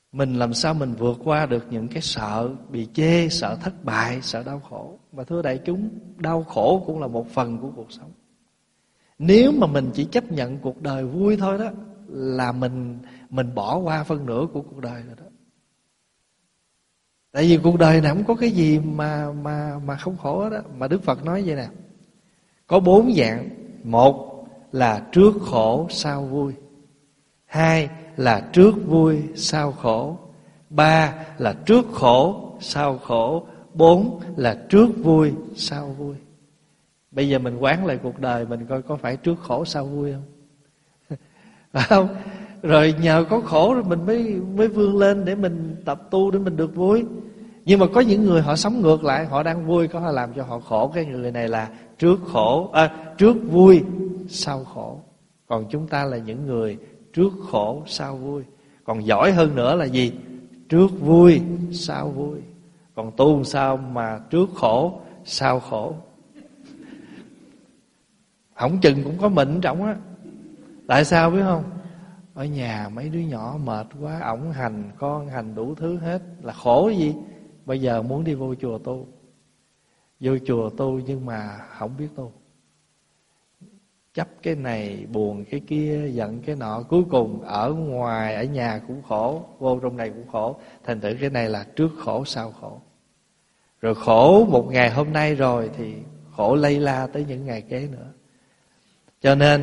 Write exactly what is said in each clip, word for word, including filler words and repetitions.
Mình làm sao mình vượt qua được những cái sợ bị chê, sợ thất bại, sợ đau khổ. Mà thưa đại chúng, đau khổ cũng là một phần của cuộc sống. Nếu mà mình chỉ chấp nhận cuộc đời vui thôi đó, là mình mình bỏ qua phân nửa của cuộc đời rồi đó. Tại vì cuộc đời này không có cái gì mà mà mà không khổ hết đó. Mà Đức Phật nói vậy nè, có bốn dạng. Một là trước khổ sau vui. Hai là trước vui sau khổ. Ba là trước khổ sau khổ. Bốn là trước vui sau vui. Bây giờ mình quán lại cuộc đời mình coi có phải trước khổ sau vui không? Phải không? Rồi nhờ có khổ rồi mình mới mới vươn lên để mình tập tu để mình được vui. Nhưng mà có những người họ sống ngược lại, họ đang vui có họ làm cho họ khổ. Cái người này là trước khổ à, trước vui sau khổ. Còn chúng ta là những người trước khổ sau vui. Còn giỏi hơn nữa là gì? Trước vui sau vui. Còn tu sao mà trước khổ sau khổ? Không chừng cũng có mình trong á. Tại sao biết không? Ở nhà mấy đứa nhỏ mệt quá, ổng hành con hành đủ thứ hết, là khổ gì? Bây giờ muốn đi vô chùa tu. Vô chùa tu nhưng mà không biết tu, chấp cái này buồn cái kia, giận cái nọ, cuối cùng ở ngoài ở nhà cũng khổ, vô trong này cũng khổ. Thành thử cái này là trước khổ sau khổ. Rồi khổ một ngày hôm nay rồi thì khổ lây la tới những ngày kế nữa. Cho nên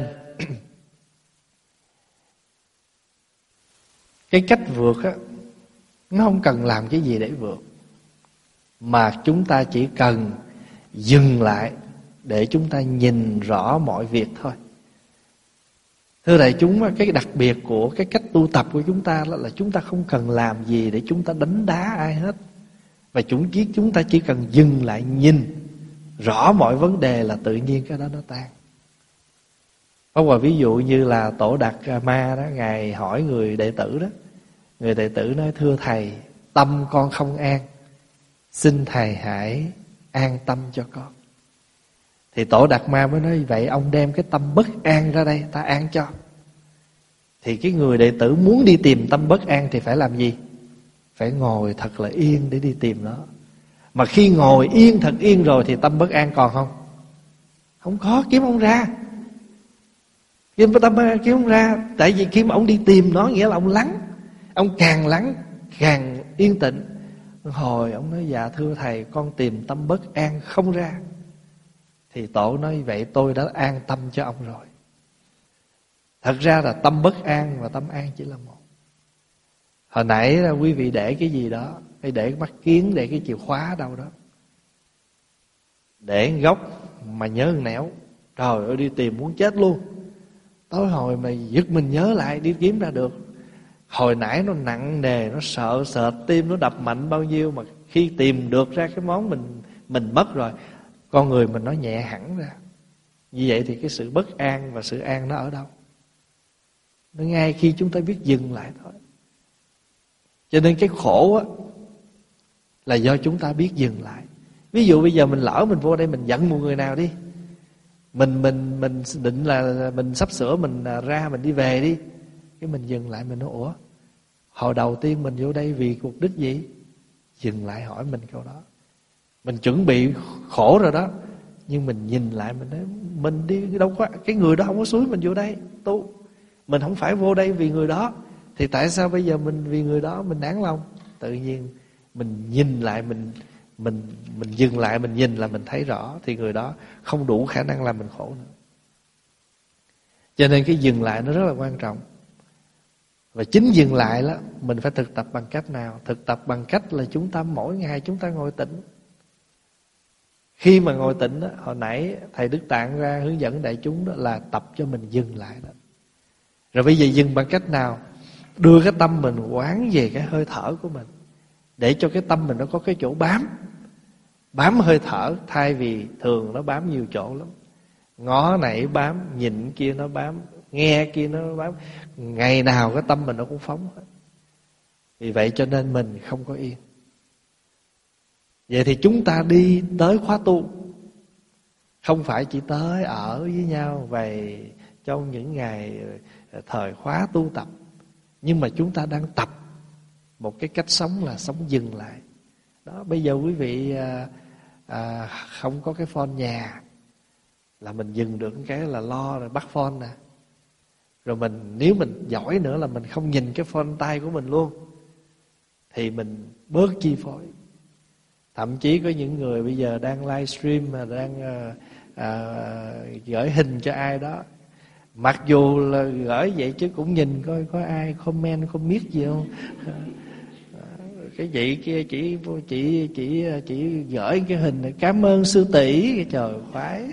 cái cách vượt á, nó không cần làm cái gì để vượt, mà chúng ta chỉ cần dừng lại để chúng ta nhìn rõ mọi việc thôi. Thưa đại chúng, cái đặc biệt của cái cách tu tập của chúng ta là chúng ta không cần làm gì để chúng ta đánh đá ai hết. Và chúng chỉ chúng ta chỉ cần dừng lại nhìn rõ mọi vấn đề là tự nhiên cái đó nó tan. Có một ví dụ như là Tổ Đạt Ma đó, Ngài hỏi người đệ tử đó. Người đệ tử nói: thưa thầy, tâm con không an, xin thầy hãy an tâm cho con. Thì Tổ Đạt Ma mới nói: vậy ông đem cái tâm bất an ra đây, ta an cho. Thì cái người đệ tử muốn đi tìm tâm bất an thì phải làm gì? Phải ngồi thật là yên để đi tìm nó. Mà khi ngồi yên thật yên rồi thì tâm bất an còn không? Không có, kiếm không ra. Kiếm tâm bất an kiếm không ra. Tại vì khi mà ông đi tìm nó nghĩa là ông lắng. Ông càng lắng càng yên tĩnh. Hồi ông nói: dạ thưa thầy, con tìm tâm bất an không ra. Thì Tổ nói: vậy tôi đã an tâm cho ông rồi. Thật ra là tâm bất an và tâm an chỉ là một. Hồi nãy là quý vị để cái gì đó, hay để mắt kiến, để cái chìa khóa đâu đó, để góc mà nhớ nẻo. Trời ơi, đi tìm muốn chết luôn. Tối hồi mà giật mình nhớ lại đi kiếm ra được. Hồi nãy nó nặng nề, nó sợ sệt, tim nó đập mạnh bao nhiêu, mà khi tìm được ra cái món mình mình mất rồi, con người mình nó nhẹ hẳn ra. Như vậy thì cái sự bất an và sự an nó ở đâu? Nó ngay khi chúng ta biết dừng lại thôi. Cho nên cái khổ á là do chúng ta biết dừng lại. Ví dụ bây giờ mình lỡ mình vô đây mình giận một người nào đi, Mình mình mình định là mình sắp sửa mình ra mình đi về đi, cái mình dừng lại mình nói: ủa, hồi đầu tiên mình vô đây vì mục đích gì? Dừng lại hỏi mình câu đó. Mình chuẩn bị khổ rồi đó, nhưng mình nhìn lại mình nói: mình đi đâu có, cái người đó không có xúi mình vô đây tu, mình không phải vô đây vì người đó, thì tại sao bây giờ mình vì người đó mình nản lòng? Tự nhiên mình nhìn lại, mình mình mình dừng lại, mình nhìn là mình thấy rõ, thì người đó không đủ khả năng làm mình khổ nữa. Cho nên cái dừng lại nó rất là quan trọng. Và chính dừng lại đó, mình phải thực tập bằng cách nào? Thực tập bằng cách là chúng ta mỗi ngày chúng ta ngồi tĩnh. Khi mà ngồi tĩnh đó, hồi nãy thầy Đức Tạng ra hướng dẫn đại chúng đó là tập cho mình dừng lại đó. Rồi bây giờ dừng bằng cách nào? Đưa cái tâm mình quán về cái hơi thở của mình, để cho cái tâm mình nó có cái chỗ bám. Bám hơi thở, thay vì thường nó bám nhiều chỗ lắm. Ngó này bám, nhìn kia nó bám, nghe kia nó bám. Ngày nào cái tâm mình nó cũng phóng hết. Vì vậy cho nên mình không có yên. Vậy thì chúng ta đi tới khóa tu, không phải chỉ tới ở với nhau về trong những ngày thời khóa tu tập, nhưng mà chúng ta đang tập Một cái cách sống là sống dừng lại. Đó, bây giờ quý vị à, à, không có cái phone nhà là mình dừng được cái là lo rồi bắt phone nè. Rồi mình nếu mình giỏi nữa là mình không nhìn cái phone tay của mình luôn, thì mình bớt chi phối. Thậm chí có những người bây giờ đang livestream mà đang à, à, gửi hình cho ai đó, mặc dù là gửi vậy chứ cũng nhìn coi có ai comment comment gì không. Cái chị kia chỉ chỉ chỉ chỉ gửi cái hình này, cảm ơn sư tỷ, cái trời khoái.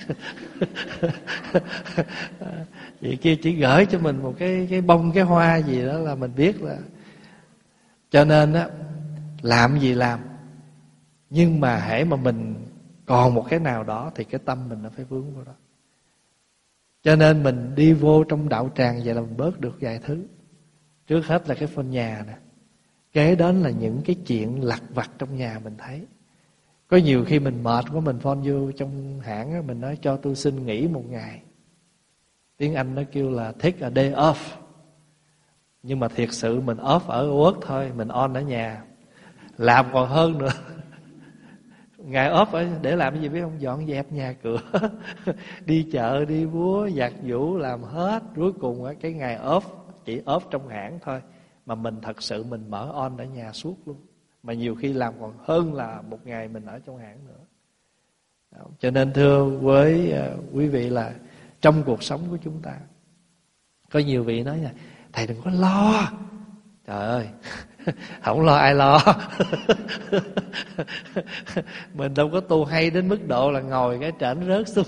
Chị kia chỉ gửi cho mình một cái cái bông cái hoa gì đó là mình biết là. Cho nên á, làm gì làm, nhưng mà hễ mà mình còn một cái nào đó thì cái tâm mình nó phải vướng vào đó. Cho nên mình đi vô trong đạo tràng vậy là mình bớt được vài thứ. Trước hết là cái phone nhà nè, kế đến là những cái chuyện lặt vặt trong nhà mình thấy. Có nhiều khi mình mệt quá, mình phone vô trong hãng á, mình nói cho tôi xin nghỉ một ngày. Tiếng Anh nó kêu là take a day off. Nhưng mà thiệt sự mình off ở work thôi, mình on ở nhà làm còn hơn nữa. Ngày off ở để làm cái gì biết không? Dọn dẹp nhà cửa, đi chợ, đi búa, giặt giũ, làm hết. Cuối cùng cái ngày off chỉ off trong hãng thôi, mà mình thật sự mình mở on ở nhà suốt luôn. Mà nhiều khi làm còn hơn là một ngày mình ở trong hãng nữa. Cho nên thưa với uh, quý vị là trong cuộc sống của chúng ta, có nhiều vị nói là thầy đừng có lo. Trời ơi, không lo ai lo. Mình đâu có tu hay đến mức độ là ngồi cái trển rớt xuống.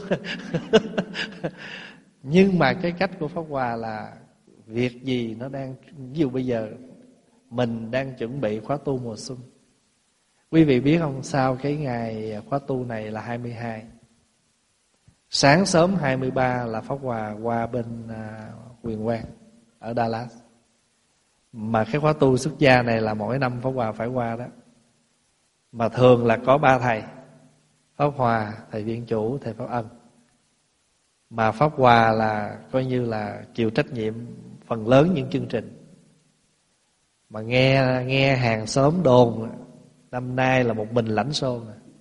Nhưng mà cái cách của Pháp Hòa là việc gì nó đang, ví dụ bây giờ mình đang chuẩn bị khóa tu mùa xuân. Quý vị biết không, sau cái ngày khóa tu này là hai mươi hai, sáng sớm hai mươi ba là Pháp Hòa qua bên uh, Huyền Quang ở Dallas. Mà cái khóa tu xuất gia này là mỗi năm Pháp Hòa phải qua đó. Mà thường là có ba thầy: Pháp Hòa, thầy Viên Chủ, thầy Pháp Ân. Mà Pháp Hòa là coi như là chịu trách nhiệm phần lớn những chương trình. Mà nghe nghe hàng xóm đồn năm nay là một mình lãnh xô.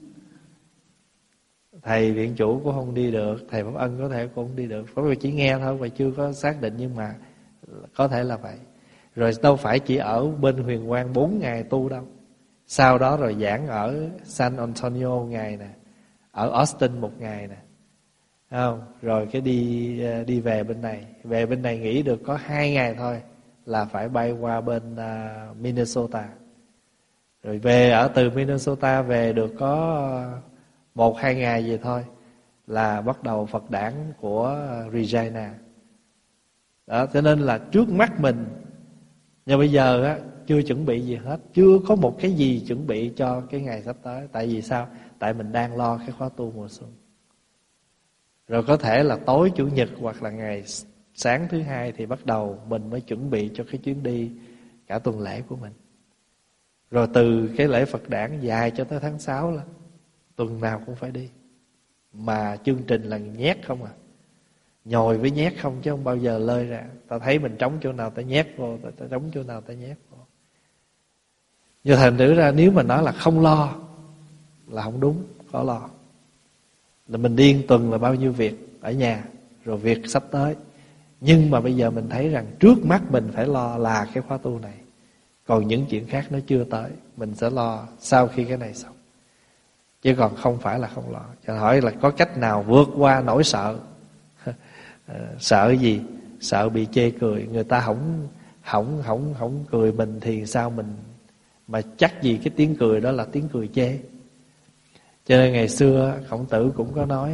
Thầy Viện Chủ cũng không đi được, thầy Pháp Ân có thể cũng không đi được. Pháp Hòa chỉ nghe thôi và chưa có xác định, nhưng mà có thể là vậy. Rồi đâu phải chỉ ở bên Huyền Quang bốn ngày tu đâu. Sau đó rồi giảng ở San Antonio ngày nè, ở Austin một ngày nè, không? Rồi cái đi đi về bên này, về bên này nghỉ được có hai ngày thôi là phải bay qua bên uh, Minnesota. Rồi về ở từ Minnesota về được có một hai ngày gì thôi là bắt đầu Phật đản của Regina. Đó, cho nên là trước mắt mình, nhưng bây giờ á, chưa chuẩn bị gì hết, chưa có một cái gì chuẩn bị cho cái ngày sắp tới. Tại vì sao? Tại mình đang lo cái khóa tu mùa xuân. Rồi có thể là tối Chủ nhật hoặc là ngày sáng thứ hai thì bắt đầu mình mới chuẩn bị cho cái chuyến đi cả tuần lễ của mình. Rồi từ cái lễ Phật đản dài cho tới tháng sáu là tuần nào cũng phải đi. Mà chương trình là nhét không à, nhồi với nhét không chứ không bao giờ lơi ra. Ta thấy mình trống chỗ nào ta nhét vô, ta, ta trống chỗ nào ta nhét vô. Nhưng thành thử ra nếu mà nói là không lo là không đúng, có lo. Là mình điên tuần là bao nhiêu việc ở nhà, rồi việc sắp tới. Nhưng mà bây giờ mình thấy rằng trước mắt mình phải lo là cái khóa tu này. Còn những chuyện khác nó chưa tới, mình sẽ lo sau khi cái này xong. Chứ còn không phải là không lo. Cho hỏi là có cách nào vượt qua nỗi sợ. Sợ gì? Sợ bị chê cười. Người ta không không không không cười mình thì sao mình mà chắc gì cái tiếng cười đó là tiếng cười chê. Cho nên ngày xưa Khổng Tử cũng có nói,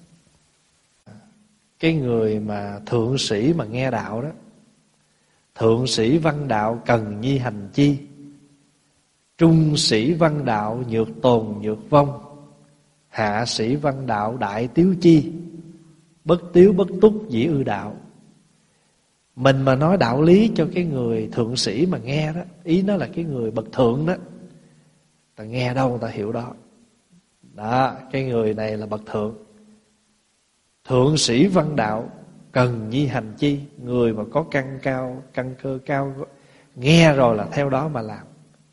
cái người mà thượng sĩ mà nghe đạo đó, thượng sĩ văn đạo cần nhi hành chi, trung sĩ văn đạo nhược tồn nhược vong, hạ sĩ văn đạo đại tiếu chi, bất tiếu bất túc dĩ ư đạo. Mình mà nói đạo lý cho cái người thượng sĩ mà nghe đó, ý nó là cái người bậc thượng đó, ta nghe đâu người ta hiểu đó. Đó, cái người này là bậc thượng. Thượng sĩ văn đạo cần nhi hành chi, người mà có căn cao, căn cơ cao, nghe rồi là theo đó mà làm.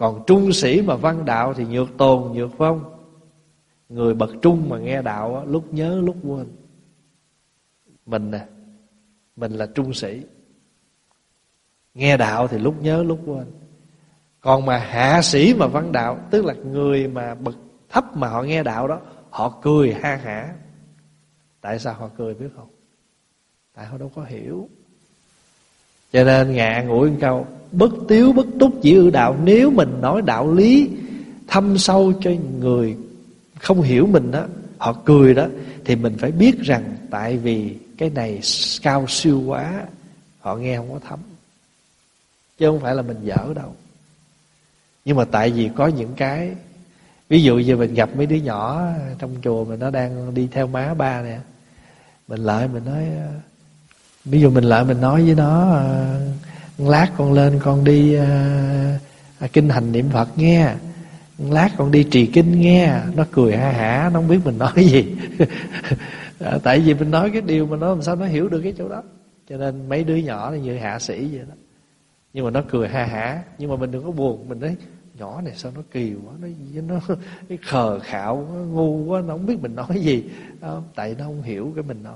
Còn trung sĩ mà văn đạo thì nhược tồn nhược vong. Người bậc trung mà nghe đạo á, lúc nhớ lúc quên. Mình nè, mình là trung sĩ, nghe đạo thì lúc nhớ lúc quên. Còn mà hạ sĩ mà văn đạo, tức là người mà bậc thấp mà họ nghe đạo đó, họ cười ha hả. Tại sao họ cười biết không? Tại họ đâu có hiểu. Cho nên ngạn ngủi một câu: bất tiếu bất túc chỉ ư đạo. Nếu mình nói đạo lý thâm sâu cho người không hiểu mình đó, họ cười đó, thì mình phải biết rằng tại vì cái này cao siêu quá, họ nghe không có thấm. Chứ không phải là mình dở đâu. Nhưng mà tại vì có những cái, ví dụ như mình gặp mấy đứa nhỏ trong chùa mà nó đang đi theo má ba nè, mình lại mình nói, ví dụ mình lại mình nói với nó: lát con lên con đi uh, kinh hành niệm Phật nghe, lát con đi trì kinh nghe. Nó cười ha hả, nó không biết mình nói gì. Tại vì mình nói cái điều mà nó làm sao nó hiểu được cái chỗ đó. Cho nên mấy đứa nhỏ nó như hạ sĩ vậy đó. Nhưng mà nó cười ha hả. Nhưng mà mình đừng có buồn. Mình nói nhỏ này sao nó kỳ quá, nó nó cái khờ khạo, nó ngu quá, nó không biết mình nói gì đó. Tại nó không hiểu cái mình nói.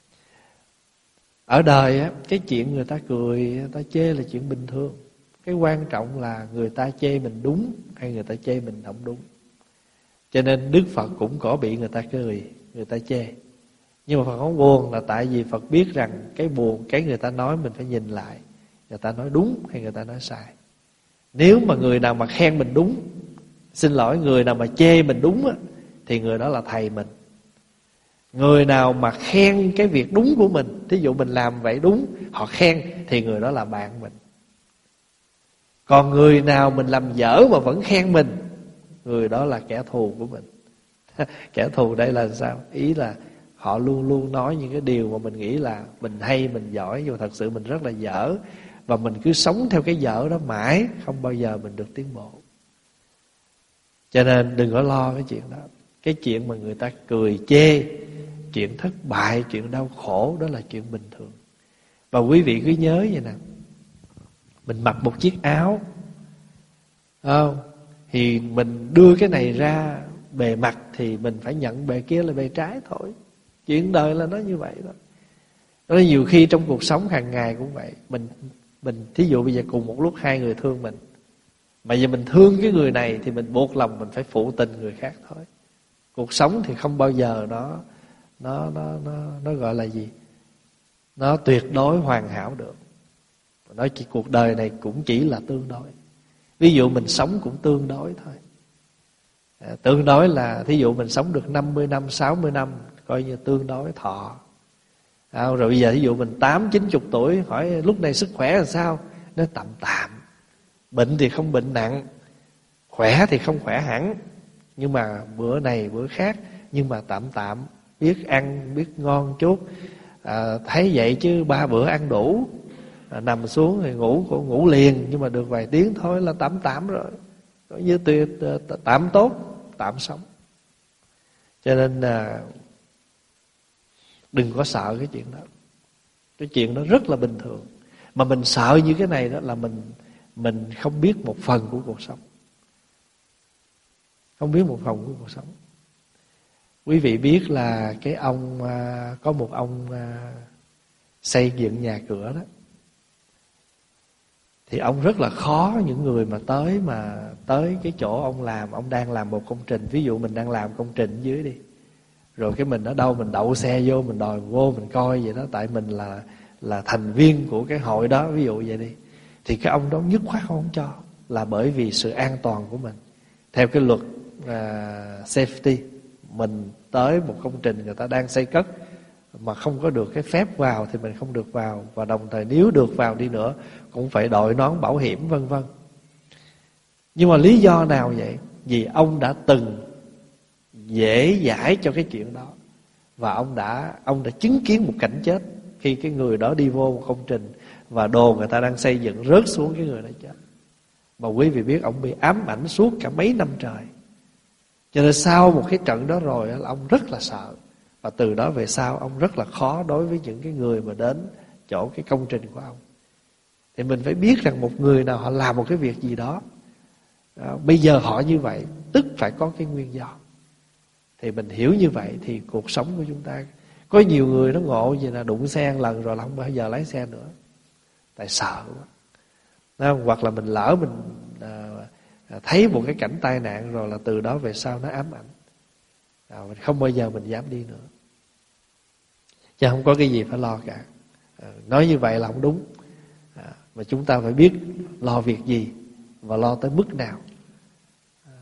Ở đời á, cái chuyện người ta cười, người ta chê là chuyện bình thường. Cái quan trọng là người ta chê mình đúng hay người ta chê mình không đúng. Cho nên Đức Phật cũng có bị người ta cười, người ta chê. Nhưng mà Phật không buồn là tại vì Phật biết rằng cái buồn, cái người ta nói mình phải nhìn lại, người ta nói đúng hay người ta nói sai. Nếu mà người nào mà khen mình đúng, xin lỗi, người nào mà chê mình đúng á, thì người đó là thầy mình. Người nào mà khen cái việc đúng của mình, thí dụ mình làm vậy đúng, họ khen, thì người đó là bạn mình. Còn người nào mình làm dở mà vẫn khen mình, người đó là kẻ thù của mình. Kẻ thù đây là sao? Ý là họ luôn luôn nói những cái điều mà mình nghĩ là mình hay, mình giỏi, nhưng mà thật sự mình rất là dở. Và mình cứ sống theo cái dở đó mãi, không bao giờ mình được tiến bộ. Cho nên đừng có lo cái chuyện đó. Cái chuyện mà người ta cười chê, chuyện thất bại, chuyện đau khổ, đó là chuyện bình thường. Và quý vị cứ nhớ vậy nè, mình mặc một chiếc áo, không? Thì mình đưa cái này ra bề mặt thì mình phải nhận bề kia là bề trái thôi. Chuyện đời là nó như vậy đó. Đó là nhiều khi trong cuộc sống hàng ngày cũng vậy. Mình mình thí dụ bây giờ cùng một lúc hai người thương mình, mà giờ mình thương cái người này thì mình buộc lòng mình phải phụ tình người khác thôi. Cuộc sống thì không bao giờ nó nó nó nó nó gọi là gì? Nó tuyệt đối hoàn hảo được. Nói chỉ cuộc đời này cũng chỉ là tương đối. Ví dụ mình sống cũng tương đối thôi. À, tương đối là thí dụ mình sống được năm mươi năm, sáu mươi năm, coi như tương đối thọ. À, rồi bây giờ thí dụ mình tám, chín chục tuổi, hỏi lúc này sức khỏe là sao? Nó tạm tạm. Bệnh thì không bệnh nặng, khỏe thì không khỏe hẳn, nhưng mà bữa này bữa khác, nhưng mà tạm tạm, biết ăn, biết ngon chút. À, thấy vậy chứ ba bữa ăn đủ. À, nằm xuống thì ngủ cũng ngủ liền, nhưng mà được vài tiếng thôi là tạm tạm rồi. Coi như tuyệt tạm tốt, tạm sống. Cho nên là đừng có sợ cái chuyện đó. Cái chuyện đó rất là bình thường. Mà mình sợ như cái này đó là mình mình không biết một phần của cuộc sống. Không biết một phần của cuộc sống. Quý vị biết là cái ông, có một ông xây dựng nhà cửa đó, thì ông rất là khó những người mà tới mà tới cái chỗ ông làm, ông đang làm một công trình. Ví dụ mình đang làm công trình dưới đi, rồi cái mình ở đâu mình đậu xe vô, mình đòi vô mình coi vậy đó, tại mình là là thành viên của cái hội đó, ví dụ vậy đi. Thì cái ông đó nhất khoát không cho, là bởi vì sự an toàn của mình. Theo cái luật uh, safety, mình tới một công trình người ta đang xây cất mà không có được cái phép vào thì mình không được vào. Và đồng thời nếu được vào đi nữa cũng phải đội nón bảo hiểm vân vân. Nhưng mà lý do nào vậy? Vì ông đã từng dễ dãi cho cái chuyện đó, và ông đã ông đã chứng kiến một cảnh chết khi cái người đó đi vô một công trình và đồ người ta đang xây dựng rớt xuống, cái người đó chết. Mà quý vị biết ông bị ám ảnh suốt cả mấy năm trời. Cho nên sau một cái trận đó rồi là ông rất là sợ. Và từ đó về sau ông rất là khó đối với những cái người mà đến chỗ cái công trình của ông. Thì mình phải biết rằng một người nào họ làm một cái việc gì đó À, bây giờ họ như vậy tức phải có cái nguyên do. Thì mình hiểu như vậy thì cuộc sống của chúng ta, có nhiều người nó ngộ vậy là đụng xe một lần rồi là không bao giờ lái xe nữa, tại sợ quá. Đó, hoặc là mình lỡ mình à, thấy một cái cảnh tai nạn rồi là từ đó về sau nó ám ảnh, à, mình không bao giờ mình dám đi nữa, chứ không có cái gì phải lo cả. À, nói như vậy là không đúng, à, mà chúng ta phải biết lo việc gì và lo tới mức nào. À,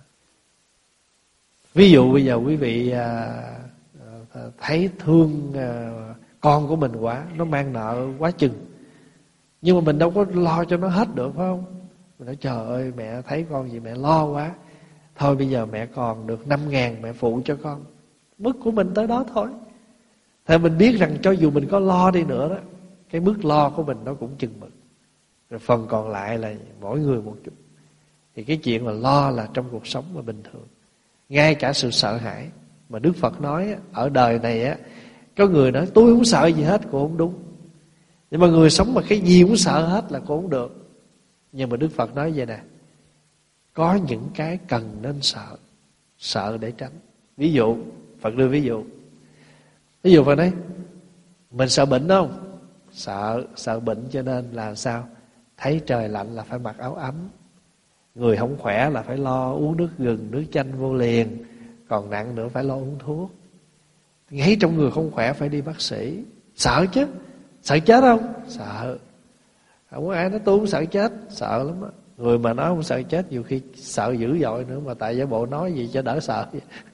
ví dụ bây giờ quý vị à, thấy thương à, con của mình quá, nó mang nợ quá chừng, nhưng mà mình đâu có lo cho nó hết được, phải không? Mình nói trời ơi mẹ thấy con gì mẹ lo quá, thôi bây giờ mẹ còn được năm ngàn mẹ phụ cho con. Mức của mình tới đó thôi. Thì mình biết rằng cho dù mình có lo đi nữa đó, cái mức lo của mình nó cũng chừng mực, rồi phần còn lại là mỗi người một chút. Thì cái chuyện là lo là trong cuộc sống mà bình thường. Ngay cả sự sợ hãi mà Đức Phật nói ở đời này á, có người nói tôi không sợ gì hết, cũng không đúng. Nhưng mà người sống mà cái gì cũng sợ hết là cũng không được. Nhưng mà Đức Phật nói vậy nè, có những cái cần nên sợ, sợ để tránh. Ví dụ Phật đưa ví dụ, ví dụ Phật nói mình sợ bệnh không? Sợ, sợ bệnh cho nên là sao? Thấy trời lạnh là phải mặc áo ấm, người không khỏe là phải lo uống nước gừng, nước chanh vô liền, còn nặng nữa phải lo uống thuốc. Ngay trong người không khỏe phải đi bác sĩ. Sợ chứ. Sợ chết không? Sợ. Không có ai nói tôi không sợ chết, sợ lắm á. Người mà nói không sợ chết nhiều khi sợ dữ dội nữa, mà tại giả bộ nói gì cho đỡ sợ.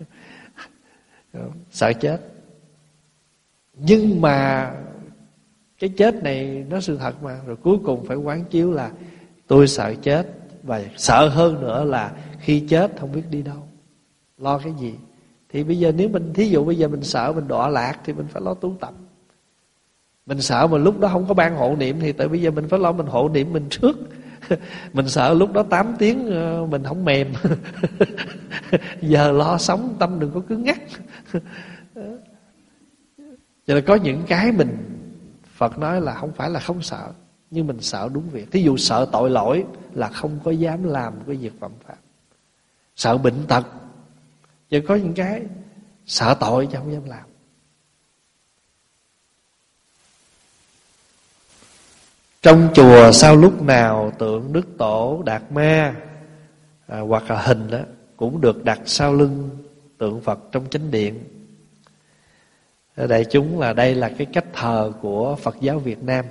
Sợ chết. Nhưng mà cái chết này nó sự thật mà. Rồi cuối cùng phải quán chiếu là tôi sợ chết, và sợ hơn nữa là khi chết không biết đi đâu, lo cái gì. Thì bây giờ nếu mình, thí dụ bây giờ mình sợ mình đọa lạc thì mình phải lo tu tập. Mình sợ mà lúc đó không có ban hộ niệm thì tại bây giờ mình phải lo mình hộ niệm mình trước. Mình sợ lúc đó tám tiếng mình không mềm. Giờ lo sống tâm đừng có cứng ngắc. Cho nên có những cái mình, Phật nói là không phải là không sợ, nhưng mình sợ đúng việc. Thí dụ sợ tội lỗi là không có dám làm cái việc phạm pháp. Sợ bệnh tật, chứ có những cái sợ tội chứ không dám làm. Trong chùa sau lúc nào tượng Đức Tổ Đạt Ma à, hoặc là hình đó cũng được đặt sau lưng tượng Phật trong chánh điện. Đại chúng là đây là cái cách thờ của Phật giáo Việt Nam.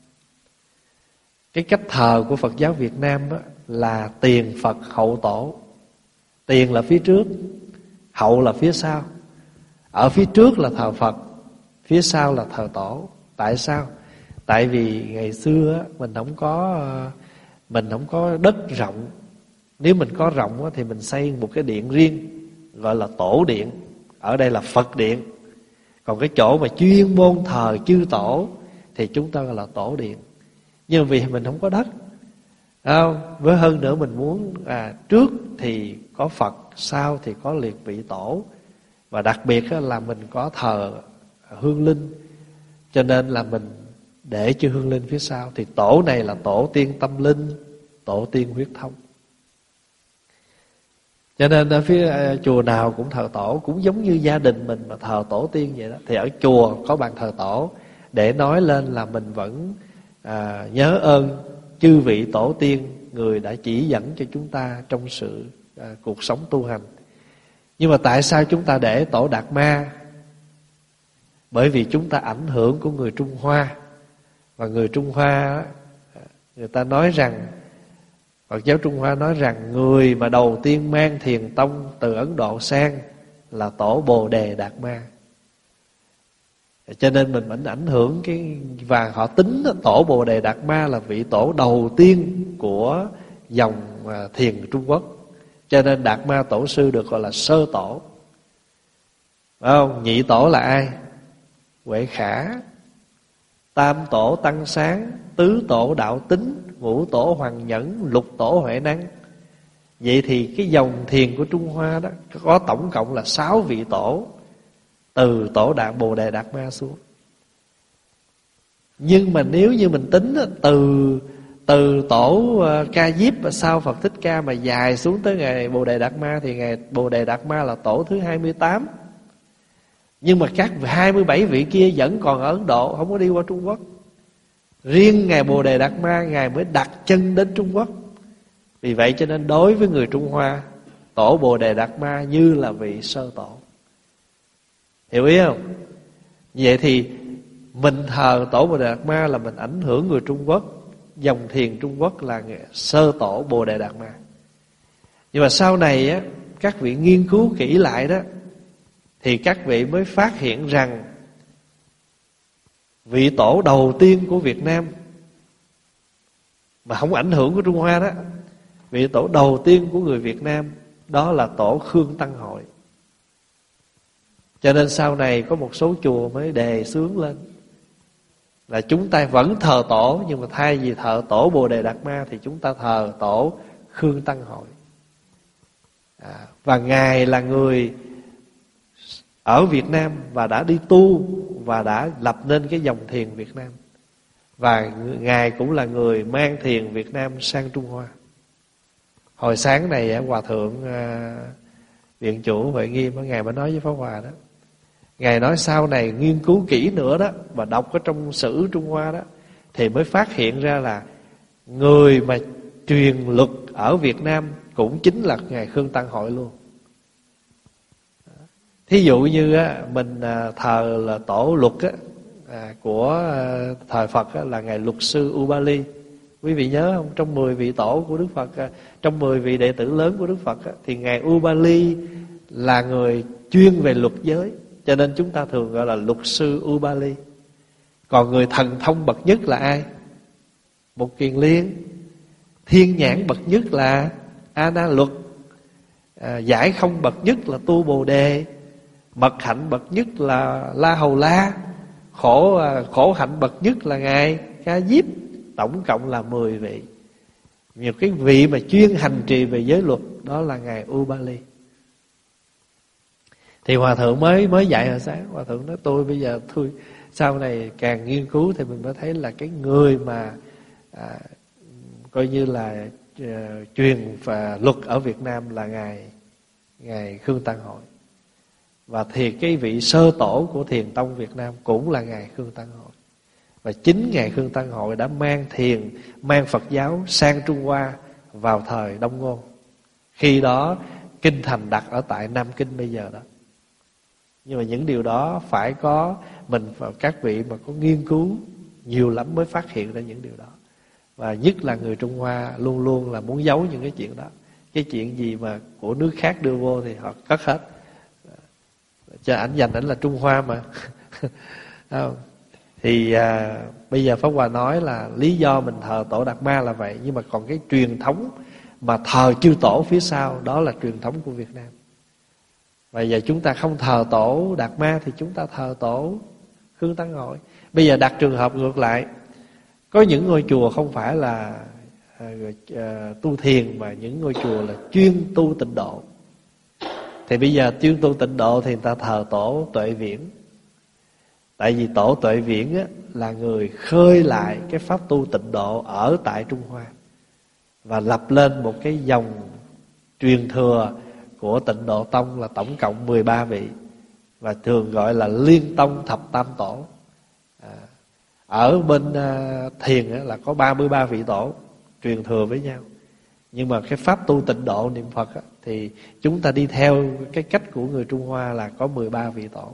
Cái cách thờ của Phật giáo Việt Nam đó là tiền Phật hậu Tổ. Tiền là phía trước, hậu là phía sau. Ở phía trước là thờ Phật, phía sau là thờ Tổ. Tại sao? Tại vì ngày xưa mình không có mình không có đất rộng. Nếu mình có rộng thì mình xây một cái điện riêng gọi là tổ điện. Ở đây là Phật điện. Còn cái chỗ mà chuyên môn thờ chư tổ thì chúng ta gọi là tổ điện. Nhưng vì mình không có đất, không? Với hơn nữa mình muốn à, trước thì có Phật, sau thì có liệt vị tổ. Và đặc biệt là mình có thờ hương linh, cho nên là mình để cho hương linh phía sau. Thì tổ này là tổ tiên tâm linh, tổ tiên huyết thống. Cho nên ở phía chùa nào cũng thờ tổ, cũng giống như gia đình mình mà thờ tổ tiên vậy đó. Thì ở chùa có bàn thờ tổ để nói lên là mình vẫn à, nhớ ơn chư vị tổ tiên, người đã chỉ dẫn cho chúng ta trong sự à, cuộc sống tu hành. Nhưng mà tại sao chúng ta để tổ Đạt Ma? Bởi vì chúng ta ảnh hưởng của người Trung Hoa. Và người Trung Hoa, người ta nói rằng, Phật giáo Trung Hoa nói rằng người mà đầu tiên mang thiền tông từ Ấn Độ sang là tổ Bồ Đề Đạt Ma. Cho nên mình vẫn ảnh hưởng cái, và họ tính tổ Bồ Đề Đạt Ma là vị tổ đầu tiên của dòng thiền Trung Quốc. Cho nên Đạt Ma tổ sư được gọi là sơ tổ. Phải không? Nhị tổ là ai? Huệ Khả. Tam tổ Tăng Sáng, tứ tổ Đạo Tính, ngũ tổ Hoàng Nhẫn, lục tổ Huệ Năng. Vậy thì cái dòng thiền của Trung Hoa đó có tổng cộng là sáu vị tổ, từ tổ Đạt Bồ Đề Đạt Ma xuống. Nhưng mà nếu như mình tính từ từ tổ Ca Diếp sau Phật Thích Ca mà dài xuống tới ngày Bồ Đề Đạt Ma, thì ngày Bồ Đề Đạt Ma là tổ thứ hai mươi tám. Nhưng mà các hai mươi bảy vị kia vẫn còn ở Ấn Độ, không có đi qua Trung Quốc. Riêng ngày Bồ Đề Đạt Ma, Ngài mới đặt chân đến Trung Quốc. Vì vậy cho nên đối với người Trung Hoa, tổ Bồ Đề Đạt Ma như là vị sơ tổ. Hiểu ý không? Vậy thì mình thờ tổ Bồ Đề Đạt Ma là mình ảnh hưởng người Trung Quốc. Dòng thiền Trung Quốc là sơ tổ Bồ Đề Đạt Ma. Nhưng mà sau này á, các vị nghiên cứu kỹ lại đó, thì các vị mới phát hiện rằng vị tổ đầu tiên của Việt Nam mà không ảnh hưởng của Trung Hoa đó, vị tổ đầu tiên của người Việt Nam đó là tổ Khương Tăng Hội. Cho nên sau này có một số chùa mới đề xướng lên là chúng ta vẫn thờ tổ, nhưng mà thay vì thờ tổ Bồ Đề Đạt Ma thì chúng ta thờ tổ Khương Tăng Hội. à, Và Ngài là người ở Việt Nam và đã đi tu và đã lập nên cái dòng thiền Việt Nam. Và Ngài cũng là người mang thiền Việt Nam sang Trung Hoa. Hồi sáng này Hòa Thượng Viện Chủ Huệ Nghiêm, Ngài mới nói với Pháp Hòa đó, Ngài nói sau này nghiên cứu kỹ nữa đó, và đọc ở trong sử Trung Hoa đó, thì mới phát hiện ra là người mà truyền luật ở Việt Nam cũng chính là Ngài Khương Tăng Hội luôn. Thí dụ như á, mình thờ là tổ luật á, à, của thời Phật á, là Ngài Luật Sư Ubali. Quý vị nhớ không? Trong mười vị tổ của Đức Phật, trong mười vị đệ tử lớn của Đức Phật á, thì Ngài Ubali là người chuyên về luật giới. Cho nên chúng ta thường gọi là Luật Sư Ubali. Còn người thần thông bậc nhất là ai? Một Kiền Liên. Thiên nhãn bậc nhất là A Na Luật. à, Giải không bậc nhất là Tu Bồ Đề. Mật hạnh bậc nhất là La Hầu La. Khổ khổ hạnh bậc nhất là Ngài Ca Diếp. Tổng cộng là mười vị. Nhiều cái vị mà chuyên hành trì về giới luật đó là Ngài Ubali. Thì Hòa Thượng mới mới dạy hồi sáng, Hòa Thượng nói tôi bây giờ thôi, sau này càng nghiên cứu thì mình mới thấy là cái người mà à, coi như là à, truyền và luật ở Việt Nam là Ngài Ngài Khương Tăng Hội. Và thì cái vị sơ tổ của thiền tông Việt Nam cũng là Ngài Khương Tăng Hội. Và chính Ngài Khương Tăng Hội đã mang thiền, mang Phật giáo sang Trung Hoa vào thời Đông Ngô. Khi đó kinh thành đặt ở tại Nam Kinh bây giờ đó. Nhưng mà những điều đó phải có mình và các vị mà có nghiên cứu nhiều lắm mới phát hiện ra những điều đó. Và nhất là người Trung Hoa luôn luôn là muốn giấu những cái chuyện đó. Cái chuyện gì mà của nước khác đưa vô thì họ cất hết. Cho ảnh dành ảnh là Trung Hoa mà. Thì à, bây giờ Pháp Hòa nói là lý do mình thờ tổ Đạt Ma là vậy. Nhưng mà còn cái truyền thống mà thờ chư tổ phía sau, đó là truyền thống của Việt Nam. Và giờ chúng ta không thờ tổ Đạt Ma thì chúng ta thờ tổ Khương Tăng Hội. Bây giờ đặt trường hợp ngược lại, có những ngôi chùa không phải là à, à, tu thiền, mà những ngôi chùa là chuyên tu tịnh độ. Thì bây giờ chuyên tu tịnh độ thì người ta thờ tổ Tuệ Viễn. Tại vì tổ Tuệ Viễn á, là người khơi lại cái pháp tu tịnh độ ở tại Trung Hoa, và lập lên một cái dòng truyền thừa của Tịnh Độ Tông là tổng cộng mười ba vị, và thường gọi là Liên Tông Thập Tam Tổ. à, Ở bên à, thiền á, là có ba mươi ba vị tổ truyền thừa với nhau. Nhưng mà cái pháp tu tịnh độ niệm Phật á, thì chúng ta đi theo cái cách của người Trung Hoa là có mười ba vị tổ.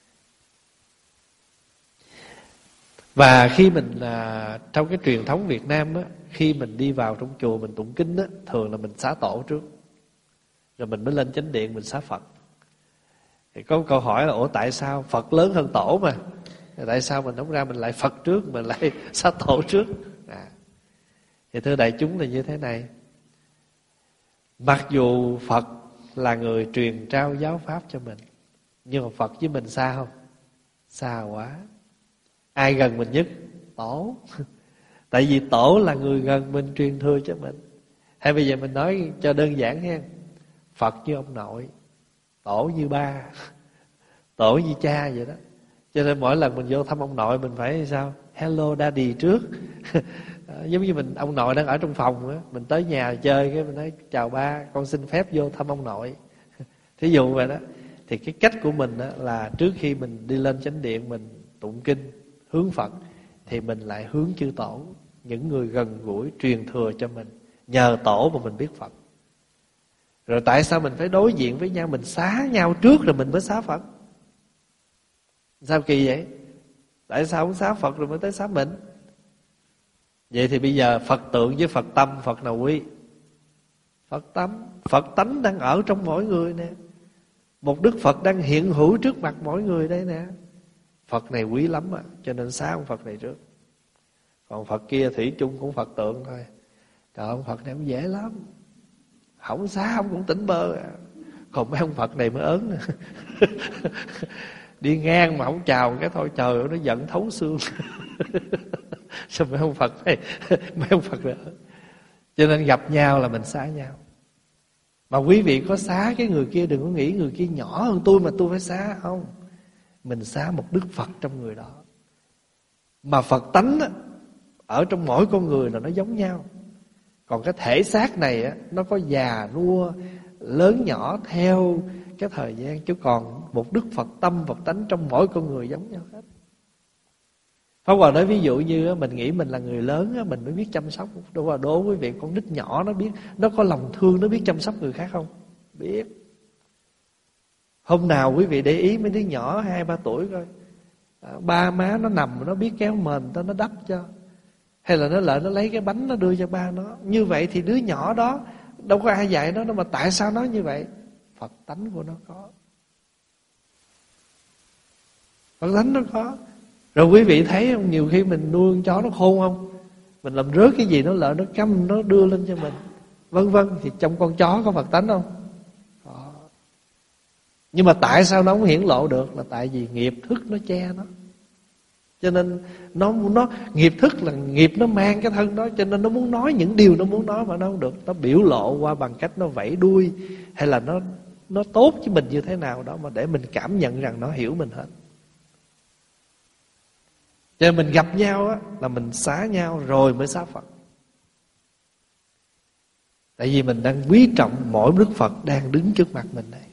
Và khi mình à, trong cái truyền thống Việt Nam á, khi mình đi vào trong chùa mình tụng kinh á, thường là mình xá tổ trước, rồi mình mới lên chánh điện mình xá Phật. Thì có câu hỏi là ủa tại sao Phật lớn hơn tổ mà, tại sao mình không ra mình lại Phật trước, mình lại xá tổ trước? à. Thì thưa đại chúng là như thế này. Mặc dù Phật là người truyền trao giáo pháp cho mình, nhưng mà Phật với mình xa không? Xa quá. Ai gần mình nhất? Tổ. Tại vì tổ là người gần mình truyền thừa cho mình. Hay bây giờ mình nói cho đơn giản ha, Phật như ông nội, tổ như ba, tổ như cha vậy đó. Cho nên mỗi lần mình vô thăm ông nội mình phải sao? Hello daddy trước. À, giống như mình, ông nội đang ở trong phòng á, mình tới nhà chơi cái mình nói chào ba, con xin phép vô thăm ông nội. Thí dụ vậy đó. Thì cái cách của mình á, là trước khi mình đi lên chánh điện mình tụng kinh hướng Phật, thì mình lại hướng chư tổ, những người gần gũi truyền thừa cho mình. Nhờ tổ mà mình biết Phật. Rồi tại sao mình phải đối diện với nhau, mình xá nhau trước rồi mình mới xá Phật? Sao kỳ vậy? Tại sao không xá Phật rồi mới tới xá mình? Vậy thì bây giờ Phật tượng với Phật tâm, Phật nào quý? Phật tâm. Phật tánh đang ở trong mỗi người nè. Một Đức Phật đang hiện hữu trước mặt mỗi người đây nè. Phật này quý lắm à, cho nên xá ông Phật này trước. Còn Phật kia thủy chung cũng Phật tượng thôi. Trời, ông Phật này cũng dễ lắm, không xá ông cũng tỉnh bơ à. Còn mấy ông Phật này mới ớn nè. Đi ngang mà không chào cái thôi, trời ơi, nó giận thấu xương. Sao mấy ông Phật này, mấy ông Phật này. Cho nên gặp nhau là mình xá nhau. Mà quý vị có xá cái người kia, đừng có nghĩ người kia nhỏ hơn tôi mà tôi phải xá. Không, mình xá một Đức Phật trong người đó. Mà Phật tánh á, ở trong mỗi con người là nó giống nhau. Còn cái thể xác này á, nó có già nua lớn nhỏ theo cái thời gian. Chứ còn một Đức Phật tâm, Phật tánh trong mỗi con người giống nhau hết. Pháp Hòa nói ví dụ như mình nghĩ mình là người lớn, mình mới biết chăm sóc. Đâu mà đố quý vị, con nít nhỏ nó biết, nó có lòng thương, nó biết chăm sóc người khác không? Biết. Hôm nào quý vị để ý mấy đứa nhỏ hai ba tuổi coi, ba má nó nằm, nó biết kéo mền tới nó đắp cho, hay là nó lại nó lấy cái bánh nó đưa cho ba nó. Như vậy thì đứa nhỏ đó đâu có ai dạy nó đâu, mà tại sao nó như vậy? Phật tánh của nó có. Phật tánh nó có. Rồi quý vị thấy không, nhiều khi mình nuôi con chó nó khôn không? Mình làm rớt cái gì nó lỡ nó căm, nó đưa lên cho mình, vân vân. Thì trong con chó có Phật tánh không? Có. Nhưng mà tại sao nó không hiển lộ được? Là tại vì nghiệp thức nó che nó. Cho nên nó nó nghiệp thức là nghiệp nó mang cái thân đó, cho nên nó muốn nói những điều nó muốn nói mà nó không được. Nó biểu lộ qua bằng cách nó vẫy đuôi, hay là nó nó tốt với mình như thế nào đó mà để mình cảm nhận rằng nó hiểu mình hết. Cho nên mình gặp nhau á, là mình xá nhau rồi mới xá Phật. Tại vì mình đang quý trọng mỗi Đức Phật đang đứng trước mặt mình đây.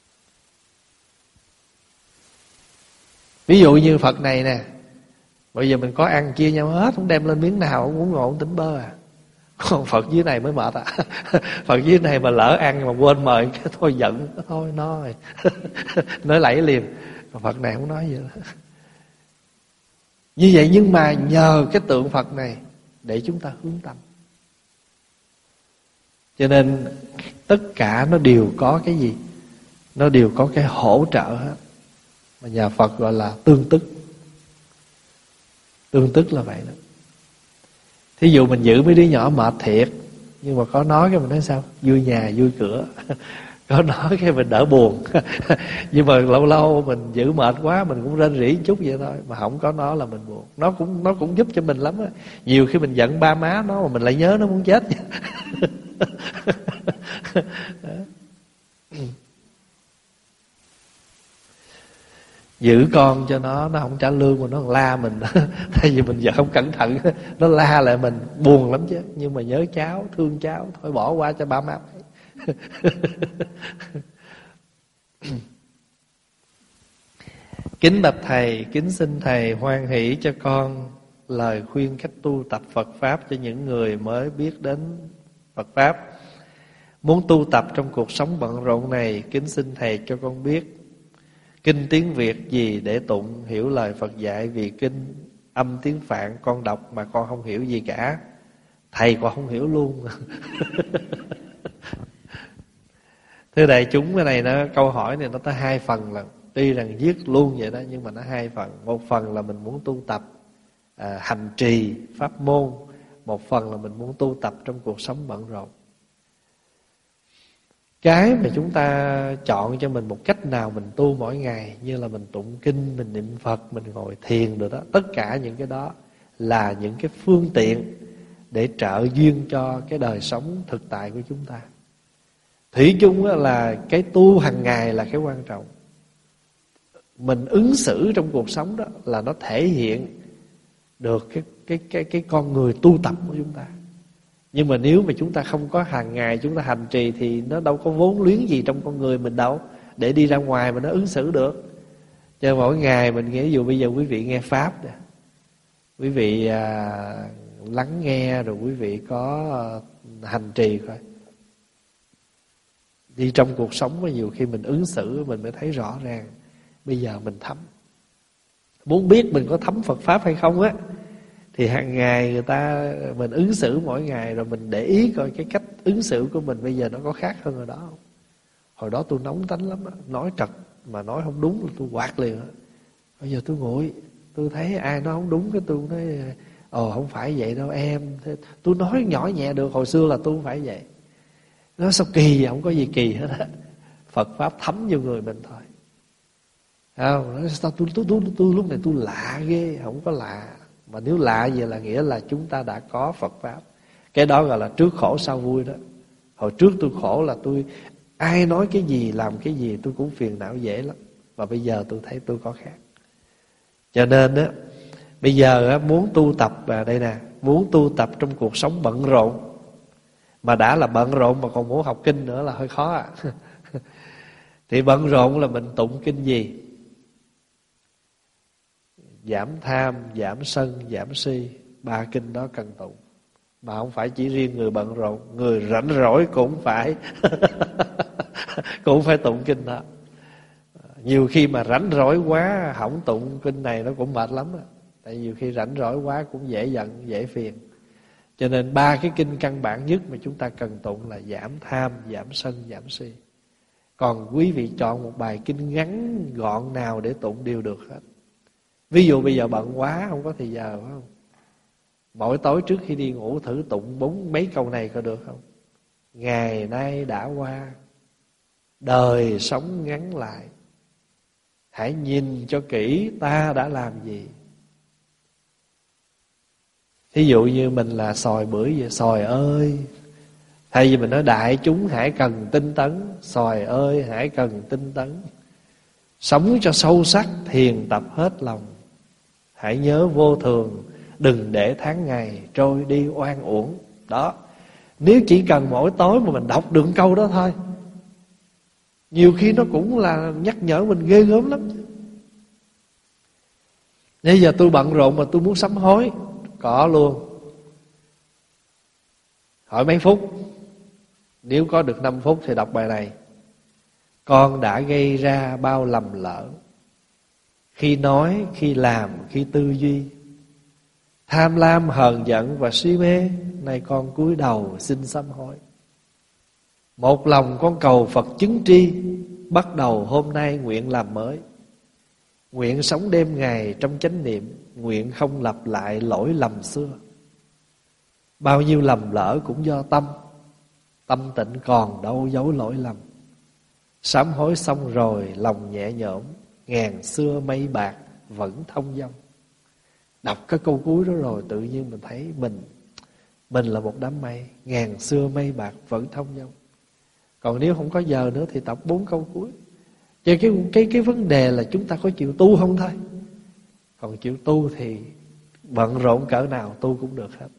Ví dụ như Phật này nè, bây giờ mình có ăn chia nhau hết, không đem lên miếng nào, không muốn ngồi không tỉnh bơ à. Còn Phật dưới này mới mệt à. Phật dưới này mà lỡ ăn mà quên mời cái thôi giận, thôi nói nói lẫy liền. Còn Phật này không nói gì nữa. Như vậy nhưng mà nhờ cái tượng Phật này để chúng ta hướng tâm. Cho nên tất cả nó đều có cái gì? Nó đều có cái hỗ trợ hết. Mà nhà Phật gọi là tương tức. Tương tức là vậy đó. Thí dụ mình giữ mấy đứa nhỏ mệt thiệt, nhưng mà có nói cái mình nói sao? Vui nhà vui cửa. Có nói cái mình đỡ buồn. Nhưng mà lâu lâu mình giữ mệt quá, mình cũng rên rỉ chút vậy thôi. Mà không có nó là mình buồn. Nó cũng nó cũng giúp cho mình lắm á. Nhiều khi mình giận ba má nó mà mình lại nhớ nó muốn chết. Giữ con cho nó, nó không trả lương mà nó còn la mình. Tại vì mình giờ không cẩn thận, nó la lại mình buồn lắm chứ. Nhưng mà nhớ cháu, thương cháu, thôi bỏ qua cho ba má. Kính bạch thầy, kính xin thầy hoan hỷ cho con lời khuyên cách tu tập Phật Pháp cho những người mới biết đến Phật Pháp. Muốn tu tập trong cuộc sống bận rộn này, kính xin thầy cho con biết kinh tiếng Việt gì để tụng hiểu lời Phật dạy, vì kinh âm tiếng Phạn con đọc mà con không hiểu gì cả. Thầy còn không hiểu luôn. Thưa đại chúng, cái này nó câu hỏi này nó tới hai phần là tuy rằng viết luôn vậy đó, nhưng mà nó hai phần. Một phần là mình muốn tu tập à, hành trì pháp môn, một phần là mình muốn tu tập trong cuộc sống bận rộn. Cái mà chúng ta chọn cho mình một cách nào mình tu mỗi ngày, như là mình tụng kinh, mình niệm Phật, mình ngồi thiền rồi đó, tất cả những cái đó là những cái phương tiện để trợ duyên cho cái đời sống thực tại của chúng ta. Thủy chung là cái tu hàng ngày là cái quan trọng. Mình ứng xử trong cuộc sống đó là nó thể hiện được cái, cái cái cái con người tu tập của chúng ta. Nhưng mà nếu mà chúng ta không có hàng ngày chúng ta hành trì thì nó đâu có vốn liếng gì trong con người mình đâu để đi ra ngoài mà nó ứng xử được. Cho mỗi ngày mình nghĩ, ví dụ bây giờ quý vị nghe pháp nè, quý vị à, lắng nghe rồi quý vị có à, hành trì coi. Đi trong cuộc sống có nhiều khi mình ứng xử mình mới thấy rõ ràng. Bây giờ mình thấm. Muốn biết mình có thấm Phật Pháp hay không á, thì hàng ngày người ta mình ứng xử mỗi ngày rồi mình để ý coi cái cách ứng xử của mình bây giờ nó có khác hơn hồi đó không. Hồi đó tôi nóng tánh lắm á, nói trật mà nói không đúng là tôi quạt liền á. Bây giờ tôi nguội, tôi thấy ai nói không đúng cái tôi nói ồ không phải vậy đâu em. Tôi nói nhỏ nhẹ được, hồi xưa là tôi không phải vậy. Nói sao kỳ vậy, không có gì kỳ hết á. Phật Pháp thấm vô người mình thôi. Không, nói sao tôi, tôi, tôi, tôi lúc này tôi lạ ghê. Không có lạ. Mà nếu lạ vậy là nghĩa là chúng ta đã có Phật Pháp. Cái đó gọi là trước khổ sau vui đó. Hồi trước tôi khổ là tôi ai nói cái gì làm cái gì tôi cũng phiền não dễ lắm. Và bây giờ tôi thấy tôi có khác. Cho nên á, bây giờ á, muốn tu tập à, đây nè, muốn tu tập trong cuộc sống bận rộn, mà đã là bận rộn mà còn muốn học kinh nữa là hơi khó à. Thì bận rộn là mình tụng kinh gì? Giảm tham, giảm sân, giảm si. Ba kinh đó cần tụng. Mà không phải chỉ riêng người bận rộn, người rảnh rỗi cũng phải cũng phải tụng kinh đó. Nhiều khi mà rảnh rỗi quá hỏng tụng kinh này nó cũng mệt lắm đó. Tại nhiều khi rảnh rỗi quá cũng dễ giận, dễ phiền. Cho nên ba cái kinh căn bản nhất mà chúng ta cần tụng là giảm tham, giảm sân, giảm si. Còn quý vị chọn một bài kinh ngắn gọn nào để tụng đều được hết. Ví dụ bây giờ bận quá không có thời giờ phải không? Mỗi tối trước khi đi ngủ thử tụng bốn mấy câu này có được không? Ngày nay đã qua, đời sống ngắn lại, hãy nhìn cho kỹ ta đã làm gì. Thí dụ như mình là sòi bưởi vậy, sòi ơi, thay vì mình nói đại chúng hãy cần tinh tấn, sòi ơi hãy cần tinh tấn. Sống cho sâu sắc, thiền tập hết lòng. Hãy nhớ vô thường, đừng để tháng ngày trôi đi oan uổng. Đó, nếu chỉ cần mỗi tối mà mình đọc được câu đó thôi, nhiều khi nó cũng là nhắc nhở mình ghê gớm lắm. Bây giờ tôi bận rộn mà tôi muốn sám hối, có luôn. Hỏi mấy phút, nếu có được năm phút thì đọc bài này. Con đã gây ra bao lầm lỡ, khi nói, khi làm, khi tư duy. Tham lam, hờn giận và si mê, nay con cúi đầu xin sám hối. Một lòng con cầu Phật chứng tri, bắt đầu hôm nay nguyện làm mới. Nguyện sống đêm ngày trong chánh niệm, nguyện không lặp lại lỗi lầm xưa. Bao nhiêu lầm lỡ cũng do tâm, tâm tịnh còn đâu giấu lỗi lầm. Sám hối xong rồi lòng nhẹ nhõm, ngàn xưa mây bạc vẫn thông dong. Đọc cái câu cuối đó rồi tự nhiên mình thấy mình Mình là một đám mây, ngàn xưa mây bạc vẫn thông dong. Còn nếu không có giờ nữa thì đọc bốn câu cuối. Cho cái, cái, cái vấn đề là chúng ta có chịu tu không thôi. Còn chịu tu thì bận rộn cỡ nào tu cũng được hết.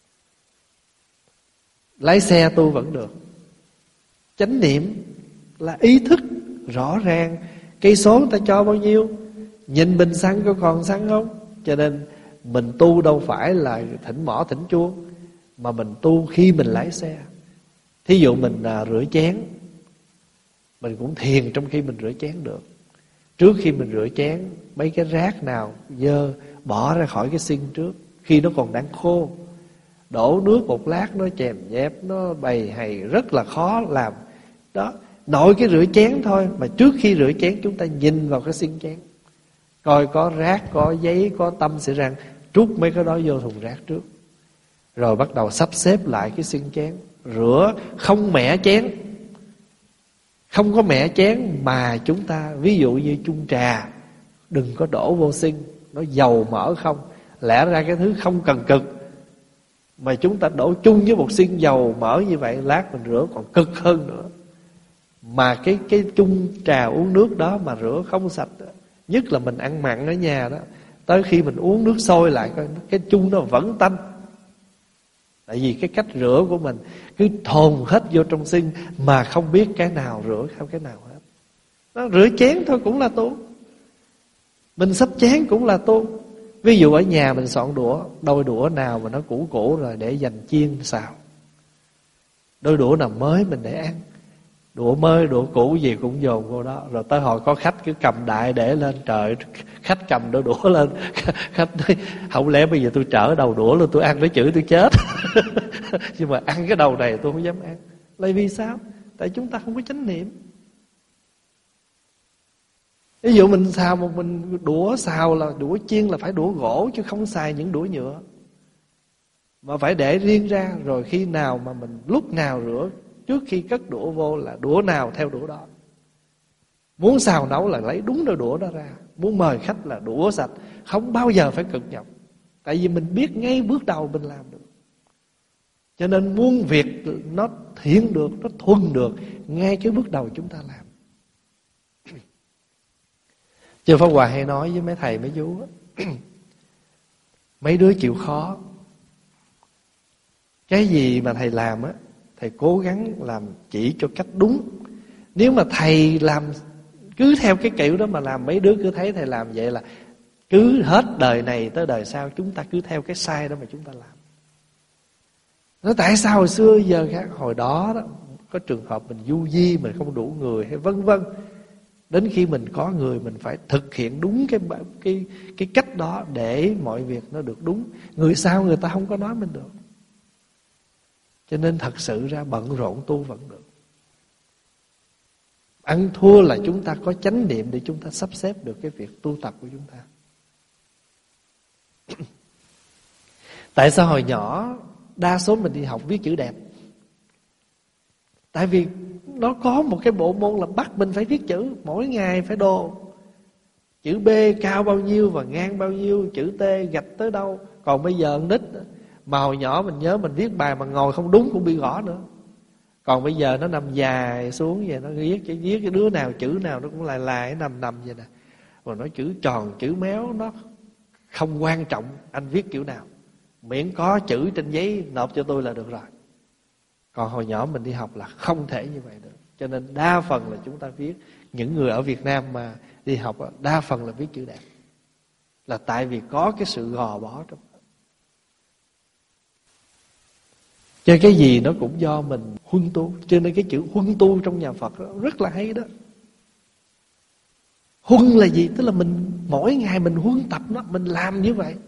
Lái xe tu vẫn được. Chánh niệm là ý thức rõ ràng, cây số người ta cho bao nhiêu, nhìn bình xăng có còn xăng không. Cho nên mình tu đâu phải là thỉnh mỏ thỉnh chuông, mà mình tu khi mình lái xe. Thí dụ mình à, rửa chén, mình cũng thiền trong khi mình rửa chén được. Trước khi mình rửa chén, mấy cái rác nào dơ bỏ ra khỏi cái sink trước, khi nó còn đang khô. Đổ nước một lát nó chèm nhép, nó bầy hầy rất là khó làm. Đó, nội cái rửa chén thôi, mà trước khi rửa chén chúng ta nhìn vào cái sink chén, coi có rác, có giấy, có tăm xị răng, trút mấy cái đó vô thùng rác trước. Rồi bắt đầu sắp xếp lại cái sink chén. Rửa không mẻ chén. Không có mẻ chén mà chúng ta, ví dụ như chung trà, đừng có đổ vô sink, nó dầu mỡ không. Lẽ ra cái thứ không cần cực, mà chúng ta đổ chung với một sink dầu mỡ như vậy, lát mình rửa còn cực hơn nữa. Mà cái cái chung trà uống nước đó mà rửa không sạch đó, nhất là mình ăn mặn ở nhà đó, Tới khi mình uống nước sôi lại coi cái chung nó vẫn tanh. Tại vì cái cách rửa của mình cứ thồn hết vô trong sink mà không biết cái nào rửa không cái nào hết. Nó rửa chén thôi cũng là tu. Mình xách chén cũng là tu. Ví dụ ở nhà mình soạn đũa, đôi đũa nào mà nó cũ cũ rồi để dành chiên xào, đôi đũa nào mới mình để ăn. Đũa mới đũa cũ gì cũng dồn vô đó. Rồi tới hồi có khách cứ cầm đại để lên. Trời, khách cầm đôi đũa lên, khách nói không lẽ bây giờ tôi trở đầu đũa luôn, tôi ăn nó chửi tôi chết. Nhưng mà ăn cái đầu này tôi không dám ăn. Là vì sao? Tại chúng ta không có chánh niệm. Ví dụ mình xào một mình đũa xào là đũa chiên là phải đũa gỗ, chứ không xài những đũa nhựa, mà phải để riêng ra. Rồi khi nào mà mình lúc nào rửa, trước khi cất đũa vô là đũa nào theo đũa đó. Muốn xào nấu là lấy đúng đôi đũa đó ra. Muốn mời khách là đũa sạch. Không bao giờ phải cực nhọc. Tại vì mình biết ngay bước đầu mình làm được. Cho nên muôn việc nó thiện được, nó thuần được ngay cái bước đầu chúng ta làm. Chư Pháp Hòa hay nói với mấy thầy mấy chú mấy đứa chịu khó, cái gì mà thầy làm á, thầy cố gắng làm chỉ cho cách đúng. Nếu mà thầy làm cứ theo cái kiểu đó mà làm, mấy đứa cứ thấy thầy làm vậy là cứ hết đời này tới đời sau chúng ta cứ theo cái sai đó mà chúng ta làm. Nói tại sao hồi xưa giờ khác? Hồi đó đó có trường hợp mình du di, mình không đủ người hay vân vân. Đến khi mình có người mình phải thực hiện đúng cái cái cái cách đó để mọi việc nó được đúng. Người sau người ta không có nói mình được. Cho nên thật sự ra bận rộn tu vẫn được. Ăn thua là chúng ta có chánh niệm để chúng ta sắp xếp được cái việc tu tập của chúng ta. Tại sao hồi nhỏ đa số mình đi học viết chữ đẹp? Tại vì nó có một cái bộ môn là bắt mình phải viết chữ, mỗi ngày phải đồ. Chữ B cao bao nhiêu và ngang bao nhiêu, chữ T gạch tới đâu. Còn bây giờ nít mà hồi nhỏ mình nhớ mình viết bài mà ngồi không đúng cũng bị gõ nữa. Còn bây giờ nó nằm dài xuống vậy, nó viết chỉ viết cái đứa nào chữ nào nó cũng lại lại nằm nằm vậy nè. Rồi nói chữ tròn chữ méo nó không quan trọng, anh viết kiểu nào miễn có chữ trên giấy nộp cho tôi là được rồi. Còn hồi nhỏ mình đi học là không thể như vậy được. Cho nên đa phần là chúng ta viết, những người ở Việt Nam mà đi học đa phần là viết chữ đẹp, là tại vì có cái sự gò bó trong đó. Cho cái gì nó cũng do mình huân tu. Cho nên cái chữ huân tu trong nhà Phật đó rất là hay đó. Huân là gì? Tức là mình mỗi ngày mình huân tập nó, mình làm như vậy.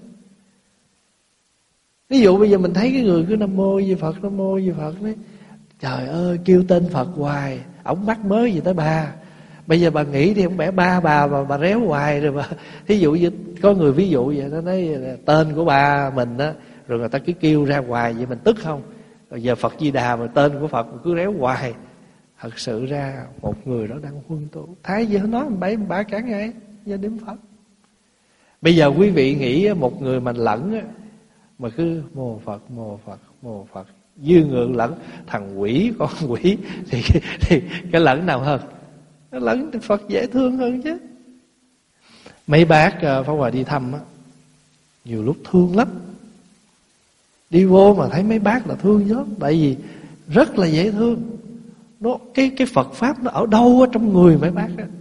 Ví dụ bây giờ mình thấy cái người cứ Nam Mô Di Phật, Nam Mô Di Phật đấy, trời ơi kêu tên Phật hoài, ổng mắc mới gì tới ba. Bây giờ bà nghĩ thì không bẻ ba bà bà, bà réo hoài rồi bà. Thí dụ như có người ví dụ vậy, nó nói là tên của ba mình á, rồi người ta cứ kêu ra hoài vậy mình tức không? Rồi giờ Phật Di Đà mà tên của Phật cứ réo hoài. Thật sự ra một người đó đang huân tu. Thái gì nói bảy ba cả ngày do niệm Phật. Bây giờ quý vị nghĩ một người mà lẫn á, mà cứ mô Phật, mô Phật, mô Phật, dư ngượng lẫn thằng quỷ, con quỷ, thì, thì cái lẫn nào hơn? Cái lẫn thì Phật dễ thương hơn chứ. Mấy bác Pháp Hòa đi thăm á, nhiều lúc thương lắm. Đi vô mà thấy mấy bác là thương lắm. Tại vì rất là dễ thương. Nó, cái, cái Phật Pháp nó ở đâu ở trong người mấy bác đó.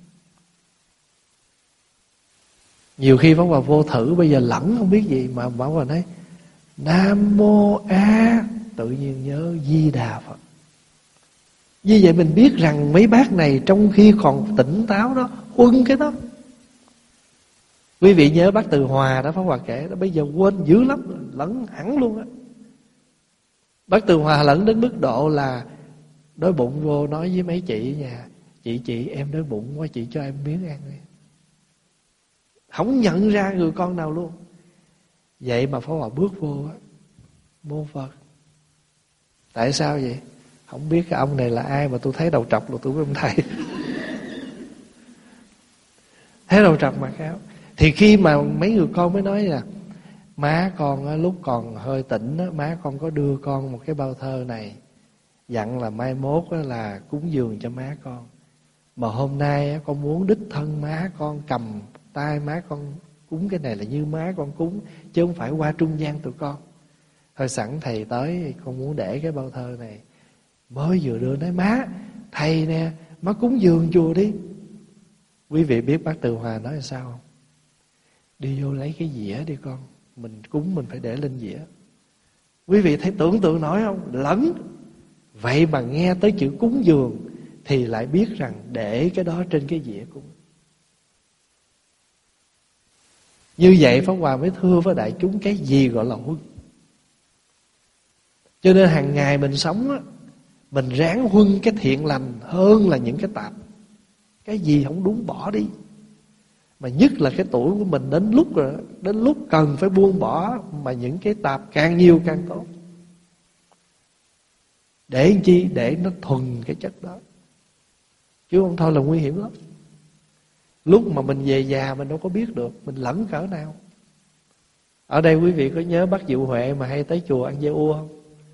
Nhiều khi Pháp Hòa vô thử, bây giờ lẫn không biết gì mà Pháp Hòa nói Nam Mô A, tự nhiên nhớ Di Đà Phật. Như vậy mình biết rằng mấy bác này trong khi còn tỉnh táo đó huân cái đó. Quý vị nhớ bác Từ Hòa đó, Pháp Hòa kể đó, bây giờ quên dữ lắm, lẫn hẳn luôn á. Bác Từ Hòa lẫn đến mức độ là đói bụng vô nói với mấy chị ở nhà, Chị chị em đói bụng quá, chị cho em miếng ăn đi. Không nhận ra người con nào luôn. Vậy mà Pháp Hòa bước vô á, mô Phật. Tại sao vậy? Không biết cái ông này là ai mà tôi thấy đầu trọc là tôi với ông thầy. Thấy đầu trọc mà khéo. Thì khi mà mấy người con mới nói là má con lúc còn hơi tỉnh á, má con có đưa con một cái bao thơ này, dặn là mai mốt là cúng dường cho má con. Mà hôm nay con muốn đích thân má con cầm tay má con cúng cái này là như má con cúng, chứ không phải qua trung gian tụi con. Thôi sẵn thầy tới, con muốn để cái bao thơ này. Mới vừa đưa nói má, thầy nè, má cúng dường chùa đi. Quý vị biết bác Từ Hòa nói là sao không? Đi vô lấy cái dĩa đi con, mình cúng mình phải để lên dĩa. Quý vị thấy tưởng tượng nổi không? Lẫn. Vậy mà nghe tới chữ cúng dường thì lại biết rằng để cái đó trên cái dĩa cúng. Như vậy Pháp Hòa mới thưa với đại chúng cái gì gọi là huân. Cho nên hàng ngày mình sống á, mình ráng huân cái thiện lành hơn là những cái tạp. Cái gì không đúng bỏ đi. Mà nhất là cái tuổi của mình đến lúc rồi, đến lúc cần phải buông bỏ, mà những cái tạp càng nhiều càng tốt. Để làm chi? Để nó thuần cái chất đó. Chứ không thôi là nguy hiểm lắm. Lúc mà mình về già mình đâu có biết được mình lẫn cỡ nào. Ở đây quý vị có nhớ bác Diệu Huệ mà hay tới chùa ăn dê ua không?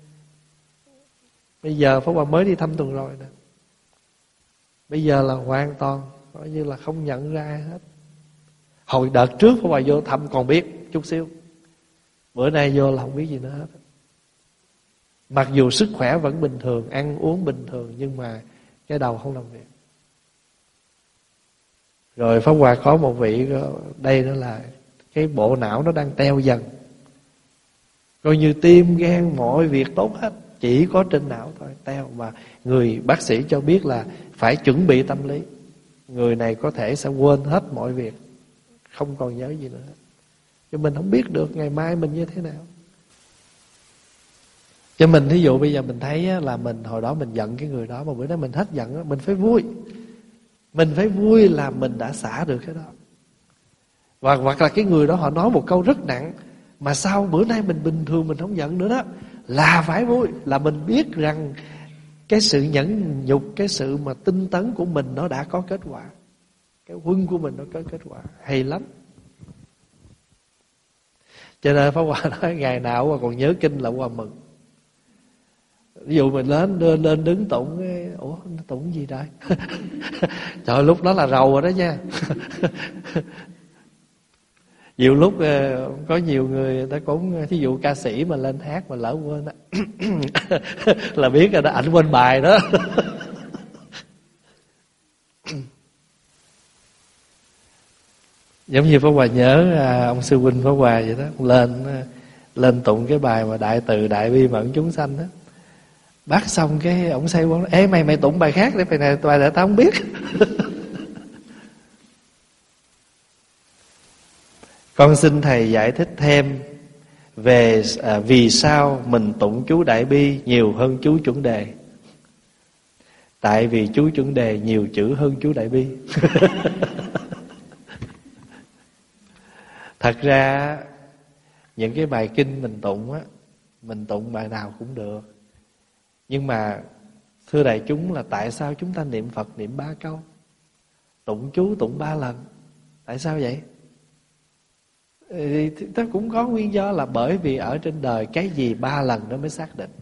Bây giờ Pháp Hòa mới đi thăm tuần rồi nè. Bây giờ là hoàn toàn coi như là không nhận ra ai hết. Hồi đợt trước Pháp Hòa vô thăm còn biết chút xíu, bữa nay vô là không biết gì nữa hết. Mặc dù sức khỏe vẫn bình thường, ăn uống bình thường, nhưng mà cái đầu không làm việc. Rồi Pháp Hòa có một vị, đây đó là cái bộ não nó đang teo dần. Coi như tim, gan, mọi việc tốt hết, chỉ có trên não thôi teo. Mà người bác sĩ cho biết là phải chuẩn bị tâm lý. Người này có thể sẽ quên hết mọi việc, không còn nhớ gì nữa. Chứ mình không biết được ngày mai mình như thế nào. Cho mình thí dụ bây giờ mình thấy là mình hồi đó mình giận cái người đó, mà bữa nay mình hết giận, mình phải vui. Mình phải vui là mình đã xả được cái đó. Và hoặc là cái người đó họ nói một câu rất nặng, mà sau bữa nay mình bình thường, mình không giận nữa đó, là phải vui. Là mình biết rằng cái sự nhẫn nhục, cái sự mà tinh tấn của mình nó đã có kết quả. Cái huân của mình nó có kết quả. Hay lắm. Cho nên Pháp Hòa nói ngày nào mà còn nhớ kinh là Hòa mừng. Ví dụ mình lên lên, lên đứng tụng cái, ủa tụng gì đây? Trời, lúc đó là rầu rồi đó nha. Nhiều lúc có nhiều người ta cũng, thí dụ ca sĩ mà lên hát mà lỡ quên đó, là biết rồi đó, ảnh quên bài đó. Giống như Pháp Hòa nhớ ông sư huynh Pháp Hòa vậy đó, lên lên tụng cái bài mà đại từ đại bi mẫn chúng sanh đó. Bác xong cái ổng say quá, ê mày mày tụng bài khác để bài này bài này tao không biết. Con xin thầy giải thích thêm về à, vì sao mình tụng chú đại bi nhiều hơn chú chuẩn đề. Tại vì chú chuẩn đề nhiều chữ hơn chú đại bi. Thật ra những cái bài kinh mình tụng á, mình tụng bài nào cũng được. Nhưng mà thưa đại chúng, là tại sao chúng ta niệm Phật niệm ba câu, tụng chú tụng ba lần? Tại sao vậy? Thì nó cũng có nguyên do, là bởi vì ở trên đời cái gì ba lần nó mới xác định.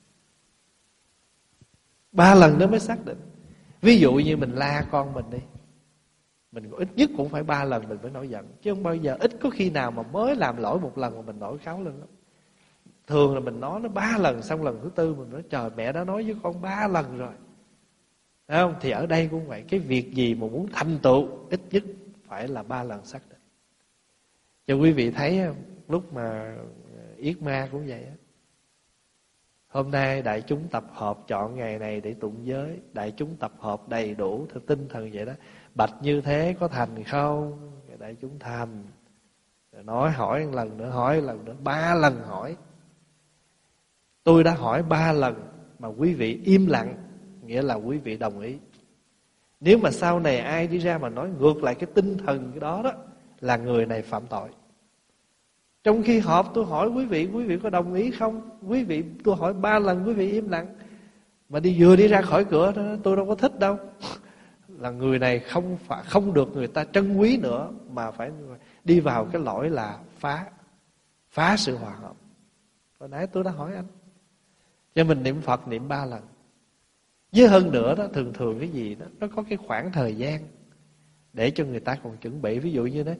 Ba lần nó mới xác định. Ví dụ như mình la con mình đi, mình ít nhất cũng phải ba lần mình mới nổi giận. Chứ không bao giờ, ít có khi nào mà mới làm lỗi một lần mà mình nổi cáu lên lắm. Thường là mình nói nó ba lần, xong lần thứ tư mình nói trời, mẹ đã nói với con ba lần rồi. Thấy không? Thì ở đây cũng vậy. Cái việc gì mà muốn thành tựu, ít nhất phải là ba lần xác định. Cho quý vị thấy lúc mà yết ma cũng vậy. Hôm nay đại chúng tập hợp chọn ngày này để tụng giới. Đại chúng tập hợp đầy đủ theo tinh thần vậy đó. Bạch như thế có thành không? Đại chúng thành. Rồi nói hỏi một lần nữa, hỏi một lần nữa, ba lần hỏi. Tôi đã hỏi ba lần mà quý vị im lặng, nghĩa là quý vị đồng ý. Nếu mà sau này ai đi ra mà nói ngược lại cái tinh thần cái đó đó, là người này phạm tội. Trong khi họp tôi hỏi quý vị, quý vị có đồng ý không? Quý vị, tôi hỏi ba lần quý vị im lặng, mà đi vừa đi ra khỏi cửa đó, tôi đâu có thích đâu. Là người này không phải không được người ta trân quý nữa, mà phải đi vào cái lỗi là phá phá sự hòa hợp. Hồi nãy tôi đã hỏi anh, cho mình niệm Phật niệm ba lần. Với hơn nữa đó, thường thường cái gì đó nó có cái khoảng thời gian để cho người ta còn chuẩn bị. Ví dụ như đấy,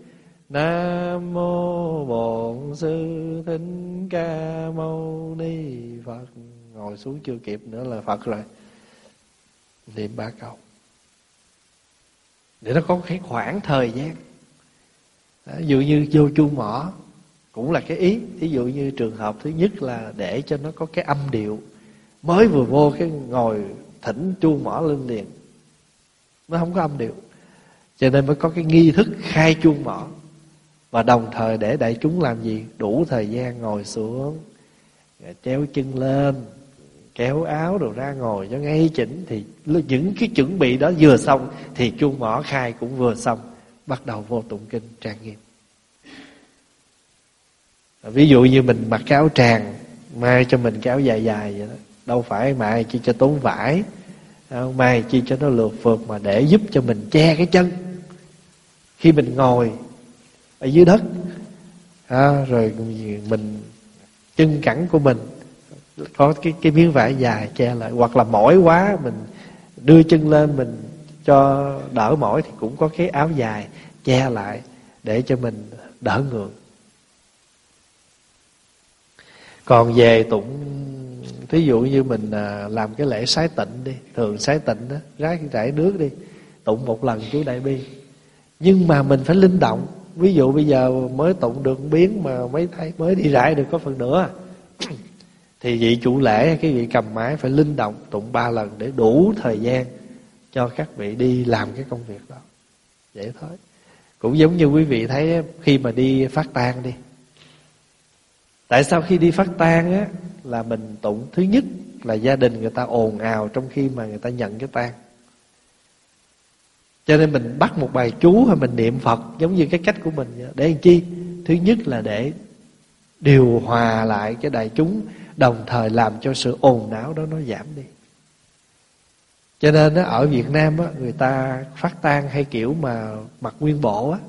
Nam mô Bổn Sư Thích Ca Mâu Ni Phật. Ngồi xuống chưa kịp nữa là Phật rồi. Niệm ba câu để nó có cái khoảng thời gian. Ví dụ như vô chuông mỏ cũng là cái ý. Ví dụ như trường hợp thứ nhất là để cho nó có cái âm điệu. Mới vừa vô cái ngồi thỉnh chuông mỏ lên liền, nó không có âm điệu, cho nên mới có cái nghi thức khai chuông mỏ. Và đồng thời để đại chúng làm gì? Đủ thời gian ngồi xuống, chéo chân lên, kéo áo rồi ra ngồi cho ngay chỉnh. Thì những cái chuẩn bị đó vừa xong thì chuông mỏ khai cũng vừa xong. Bắt đầu vô tụng kinh trang nghiêm. Ví dụ như mình mặc cái áo tràng, mai cho mình cái áo dài dài vậy đó. Đâu phải mai chi cho tốn vải, mai chi cho nó lượt phượt, mà để giúp cho mình che cái chân khi mình ngồi ở dưới đất. À, rồi mình chân cẳng của mình có cái cái miếng vải dài che lại. Hoặc là mỏi quá mình đưa chân lên mình cho đỡ mỏi thì cũng có cái áo dài che lại để cho mình đỡ ngượng. Còn về tụng, thí dụ như mình làm cái lễ sái tịnh đi, thường sái tịnh đó, rái rải nước đi, tụng một lần chú Đại Bi. Nhưng mà mình phải linh động. Ví dụ bây giờ mới tụng được biến mà mấy thầy mới đi rải được có phần nữa, thì vị chủ lễ, cái vị cầm máy phải linh động tụng ba lần để đủ thời gian cho các vị đi làm cái công việc đó. Vậy thôi. Cũng giống như quý vị thấy khi mà đi phát tang đi. Tại sao khi đi phát tang á là mình tụng? Thứ nhất là gia đình người ta ồn ào trong khi mà người ta nhận cái tang, cho nên mình bắt một bài chú hay mình niệm Phật giống như cái cách của mình vậy. Để làm chi? Thứ nhất là để điều hòa lại cái đại chúng, đồng thời làm cho sự ồn ào đó nó giảm đi. Cho nên á, ở Việt Nam á, người ta phát tang hay kiểu mà mặc nguyên bộ á,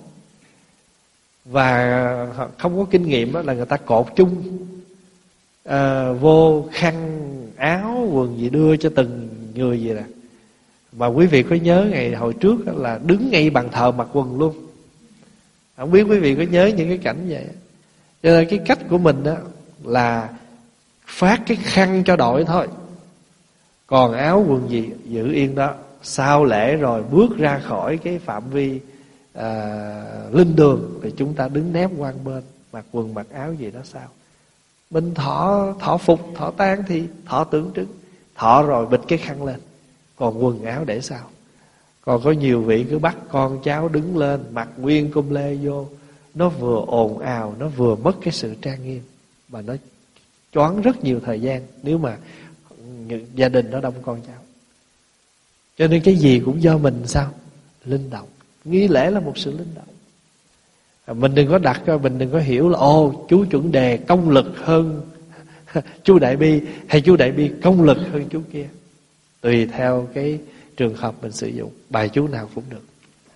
và không có kinh nghiệm á, là người ta cột chung à, vô khăn áo quần gì đưa cho từng người vậy nè. Mà quý vị có nhớ ngày hồi trước là đứng ngay bàn thờ mặc quần luôn. Không biết quý vị có nhớ những cái cảnh vậy. Cho nên cái cách của mình đó là phát cái khăn cho đội thôi, còn áo quần gì giữ yên đó. Sau lễ rồi bước ra khỏi cái phạm vi à, linh đường thì chúng ta đứng nép qua bên, mặc quần mặc áo gì đó sao. Mình thọ thọ phục, thọ tang thì thọ tưởng trưng, thọ rồi bịt cái khăn lên, còn quần áo để sao. Còn có nhiều vị cứ bắt con cháu đứng lên mặc nguyên cung lê vô, nó vừa ồn ào, nó vừa mất cái sự trang nghiêm, mà nó choáng rất nhiều thời gian nếu mà gia đình nó đông con cháu. Cho nên cái gì cũng do mình sao? Linh động. Nghi lễ là một sự linh động. Mình đừng có đặt, mình đừng có hiểu là ô chú chuẩn đề công lực hơn chú Đại Bi, hay chú Đại Bi công lực hơn chú kia. Tùy theo cái trường hợp mình sử dụng, bài chú nào cũng được.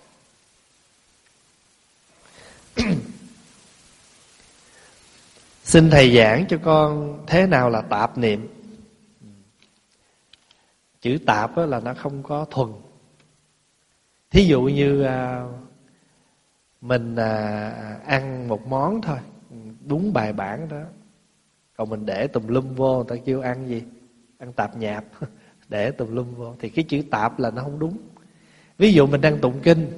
Xin thầy giảng cho con thế nào là tạp niệm. Chữ tạp là nó không có thuần. Thí dụ như à, mình à, ăn một món thôi, đúng bài bản đó, còn mình để tùm lum vô, người ta kêu ăn gì? Ăn tạp nhạp, để tùm lum vô, thì cái chữ tạp là nó không đúng. Ví dụ mình đang tụng kinh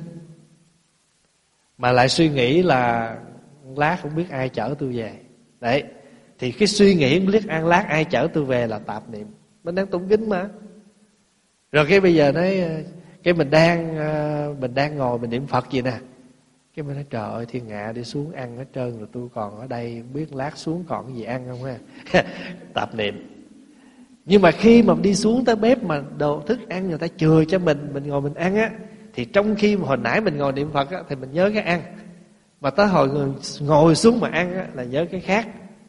mà lại suy nghĩ là lát không biết ai chở tôi về. Đấy, thì cái suy nghĩ không biết ăn lát ai chở tôi về là tạp niệm. Mình đang tụng kinh mà. Rồi cái bây giờ nói, cái mình đang mình đang ngồi mình niệm Phật gì nè, cái mình nói trời ơi thiên hạ đi xuống ăn hết trơn rồi, tôi còn ở đây không biết lát xuống còn cái gì ăn không ha. Tạp niệm. Nhưng mà khi mà đi xuống tới bếp mà đồ thức ăn người ta chừa cho mình, mình ngồi mình ăn á, thì trong khi mà hồi nãy mình ngồi niệm Phật á, thì mình nhớ cái ăn, mà tới hồi người ngồi xuống mà ăn á, là nhớ cái khác.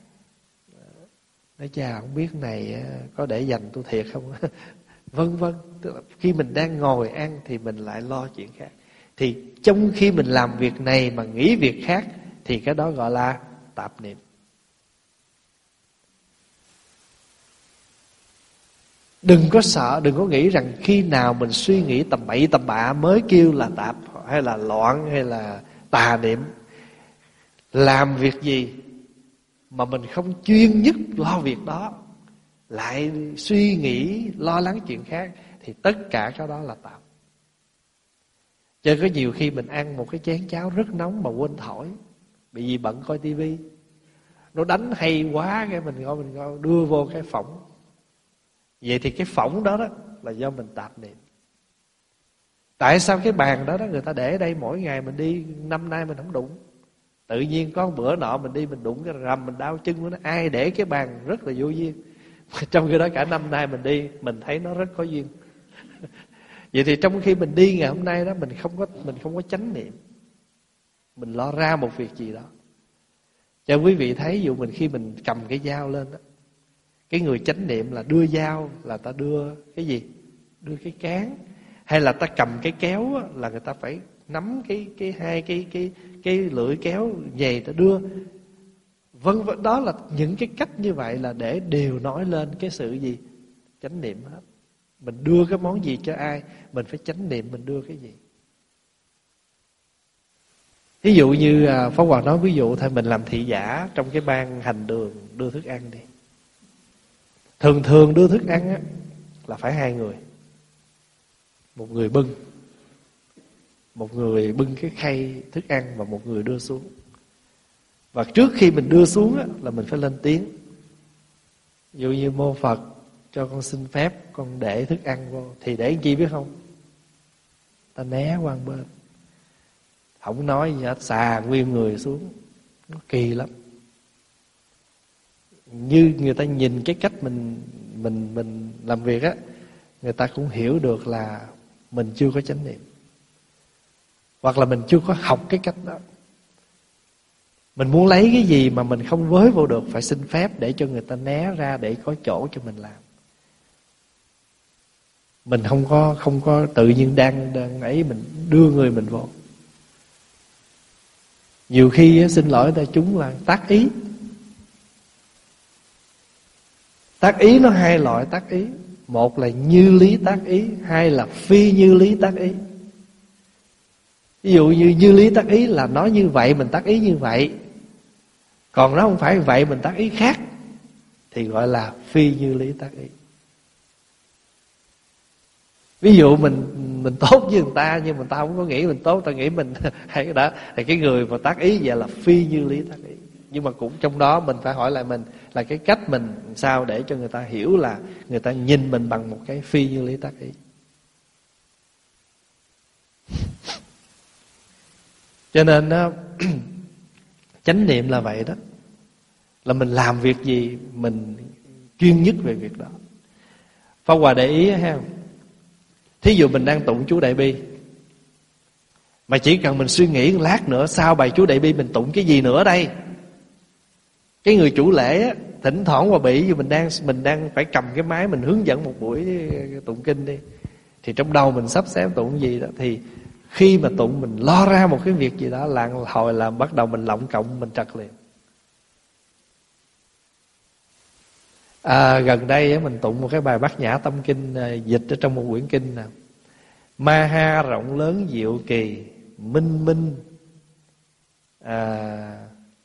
Nói chà không biết này có để dành tôi thiệt không. Vân vân. Tức là khi mình đang ngồi ăn thì mình lại lo chuyện khác. Thì trong khi mình làm việc này mà nghĩ việc khác, thì cái đó gọi là tạp niệm. Đừng có sợ, đừng có nghĩ rằng khi nào mình suy nghĩ tầm bậy tầm bạ mới kêu là tạp, hay là loạn, hay là tà niệm. làm việc gì mà mình không chuyên nhất lo việc đó, lại suy nghĩ lo lắng chuyện khác, thì tất cả cái đó là tạp. Cho nên có nhiều khi mình ăn một cái chén cháo rất nóng mà quên thổi, bị gì bận coi tivi, nó đánh hay quá, cái mình ngồi mình ngồi đưa vô cái phỏng. Vậy thì cái phỏng đó đó là do mình tạp niệm. Tại sao cái bàn đó đó người ta để ở đây mỗi ngày mình đi, năm nay mình không đụng, tự nhiên có một bữa nọ mình đi mình đụng cái rầm mình đau chân của nó. Ai để cái bàn rất là vô duyên, trong khi đó cả năm nay mình đi mình thấy nó rất có duyên. Vậy thì trong khi mình đi ngày hôm nay đó, mình không có mình không có chánh niệm, mình lo ra một việc gì đó. Cho quý vị thấy, dụ mình khi mình cầm cái dao lên đó, cái người chánh niệm là đưa dao là ta đưa cái gì? Đưa cái cán. Hay là ta cầm cái kéo á, là người ta phải nắm cái cái hai cái cái cái lưỡi kéo dày ta đưa. Vân vân, đó là những cái cách như vậy là để đều nói lên cái sự gì? Chánh niệm hết. Mình đưa cái món gì cho ai, mình phải chánh niệm mình đưa cái gì. Ví dụ như Pháp Hòa nói, ví dụ thôi mình làm thị giả trong cái ban hành đường đưa thức ăn đi. Thường thường đưa thức ăn á, là phải hai người. Một người bưng, một người bưng cái khay thức ăn và một người đưa xuống. Và trước khi mình đưa xuống á, là mình phải lên tiếng. Ví dụ như mô Phật cho con xin phép con để thức ăn vô, thì để chi biết không? Ta né qua một bên, không nói gì hết, xà nguyên người xuống. Nó kỳ lắm. Như người ta nhìn cái cách mình mình mình làm việc á, người ta cũng hiểu được là mình chưa có chánh niệm, hoặc là mình chưa có học cái cách đó. Mình muốn lấy cái gì mà mình không với vô được, phải xin phép để cho người ta né ra, để có chỗ cho mình làm. Mình không có không có tự nhiên đang đang ấy mình đưa người mình vô. Nhiều khi xin lỗi đại chúng là tác ý. Tác ý nó hai loại tác ý. Một là như lý tác ý, hai là phi như lý tác ý. Ví dụ như như lý tác ý là nói như vậy mình tác ý như vậy, còn nó không phải vậy mình tác ý khác, thì gọi là phi như lý tác ý. Ví dụ mình mình tốt với người ta, nhưng mà ta không có nghĩ mình tốt, ta nghĩ mình hay cái đó, thì cái người mà tác ý vậy là phi như lý tác ý. Nhưng mà cũng trong đó mình phải hỏi lại mình là cái cách mình sao để cho người ta hiểu là người ta nhìn mình bằng một cái phi như lý tác ý. Cho nên đó, chánh niệm là vậy đó, là mình làm việc gì mình chuyên nhất về việc đó. Pháp Hòa để ý ha, thí dụ mình đang tụng chú Đại Bi, mà chỉ cần mình suy nghĩ lát nữa sau bài chú Đại Bi mình tụng cái gì nữa đây. Cái người chủ lễ á, thỉnh thoảng Hòa bị vì mình đang mình đang phải cầm cái máy mình hướng dẫn một buổi tụng kinh đi, thì trong đầu mình sắp xếp tụng gì đó, thì khi mà tụng mình lo ra một cái việc gì đó, là hồi là bắt đầu mình lọng cộng mình trật liền. À, gần đây mình tụng một cái bài Bát Nhã Tâm Kinh, dịch ở trong một quyển kinh nè. Ma ha rộng lớn diệu kỳ, minh minh à,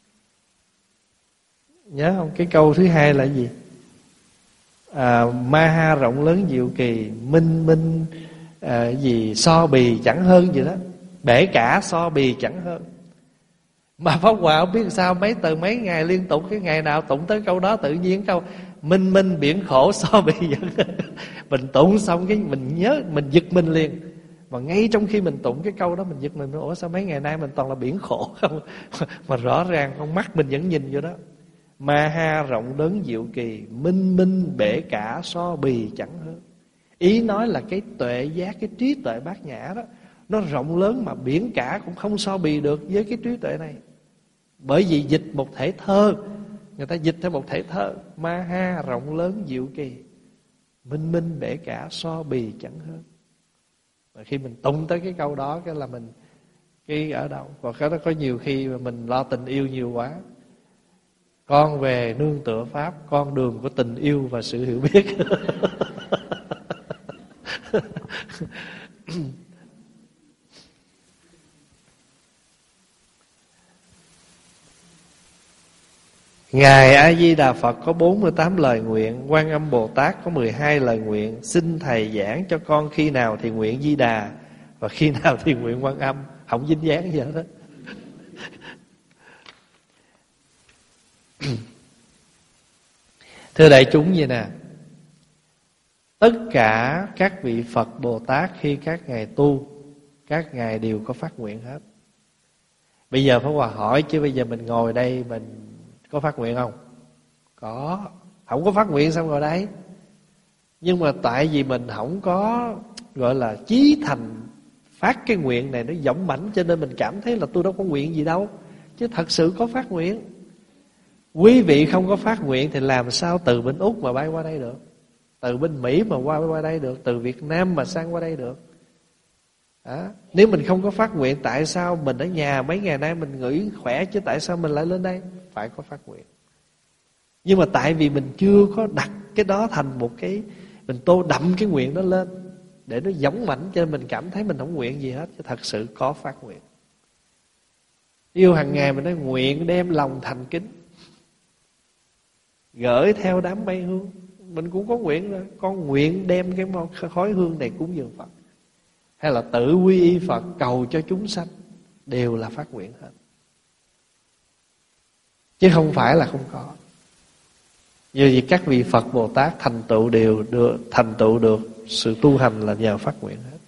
nhớ không? Cái câu thứ hai là gì? À, ma ha rộng lớn diệu kỳ, minh minh à, gì so bì chẳng hơn gì đó, bể cả so bì chẳng hơn. Mà Pháp Hòa không biết sao mấy từ mấy ngày liên tục, cái ngày nào tụng tới câu đó tự nhiên câu minh minh biển khổ so bì vẫn. Mình tụng xong cái mình nhớ, mình giật mình liền. Mà ngay trong khi mình tụng cái câu đó mình giật mình, ủa sao mấy ngày nay mình toàn là biển khổ không? Mà rõ ràng con mắt mình vẫn nhìn vô đó. Ma ha rộng lớn diệu kỳ, minh minh bể cả so bì chẳng hơn. Ý nói là cái tuệ giác, cái trí tuệ bát nhã đó, nó rộng lớn mà biển cả cũng không so bì được với cái trí tuệ này. Bởi vì dịch một thể thơ, người ta dịch theo một thể thơ. Ma ha rộng lớn diệu kỳ, minh minh bể cả so bì chẳng hơn. Và khi mình tung tới cái câu đó, cái là mình cái ở đâu. Còn cái đó có nhiều khi mà mình lo tình yêu nhiều quá. Con về nương tựa Pháp, con đường của tình yêu và sự hiểu biết. Ngài A Di Đà Phật có bốn mươi tám lời nguyện, Quan Âm Bồ Tát có mười hai lời nguyện. Xin thầy giảng cho con khi nào thì nguyện Di Đà và khi nào thì nguyện Quan Âm. Không dính dáng gì hết đó. Thưa đại chúng vậy nè, tất cả các vị Phật Bồ Tát khi các ngài tu, các ngài đều có phát nguyện hết. Bây giờ Pháp Hòa hỏi chứ bây giờ mình ngồi đây mình có phát nguyện không? Có. Không có phát nguyện sao ngồi đây? Nhưng mà tại vì mình không có gọi là chí thành phát cái nguyện này nó dõng mãnh, cho nên mình cảm thấy là tôi đâu có nguyện gì đâu. Chứ thật sự có phát nguyện. Quý vị không có phát nguyện thì làm sao từ bên Úc mà bay qua đây được, từ bên Mỹ mà qua qua đây được, từ Việt Nam mà sang qua đây được. Đó. Nếu mình không có phát nguyện, tại sao mình ở nhà mấy ngày nay mình nghỉ khỏe, chứ tại sao mình lại lên đây? Phải có phát nguyện. Nhưng mà tại vì mình chưa có đặt cái đó thành một cái, mình tô đậm cái nguyện đó lên để nó giống mãnh, cho nên mình cảm thấy mình không nguyện gì hết. Chứ thật sự có phát nguyện. Yêu hàng ngày mình nói nguyện đem lòng thành kính, gửi theo đám mây hương. Mình cũng có nguyện rồi. Con nguyện đem cái khói hương này cúng dường Phật, hay là tự quy y Phật cầu cho chúng sanh, đều là phát nguyện hết, chứ không phải là không có. Như vậy các vị Phật Bồ Tát thành tựu đều được, thành tựu được sự tu hành là nhờ phát nguyện hết.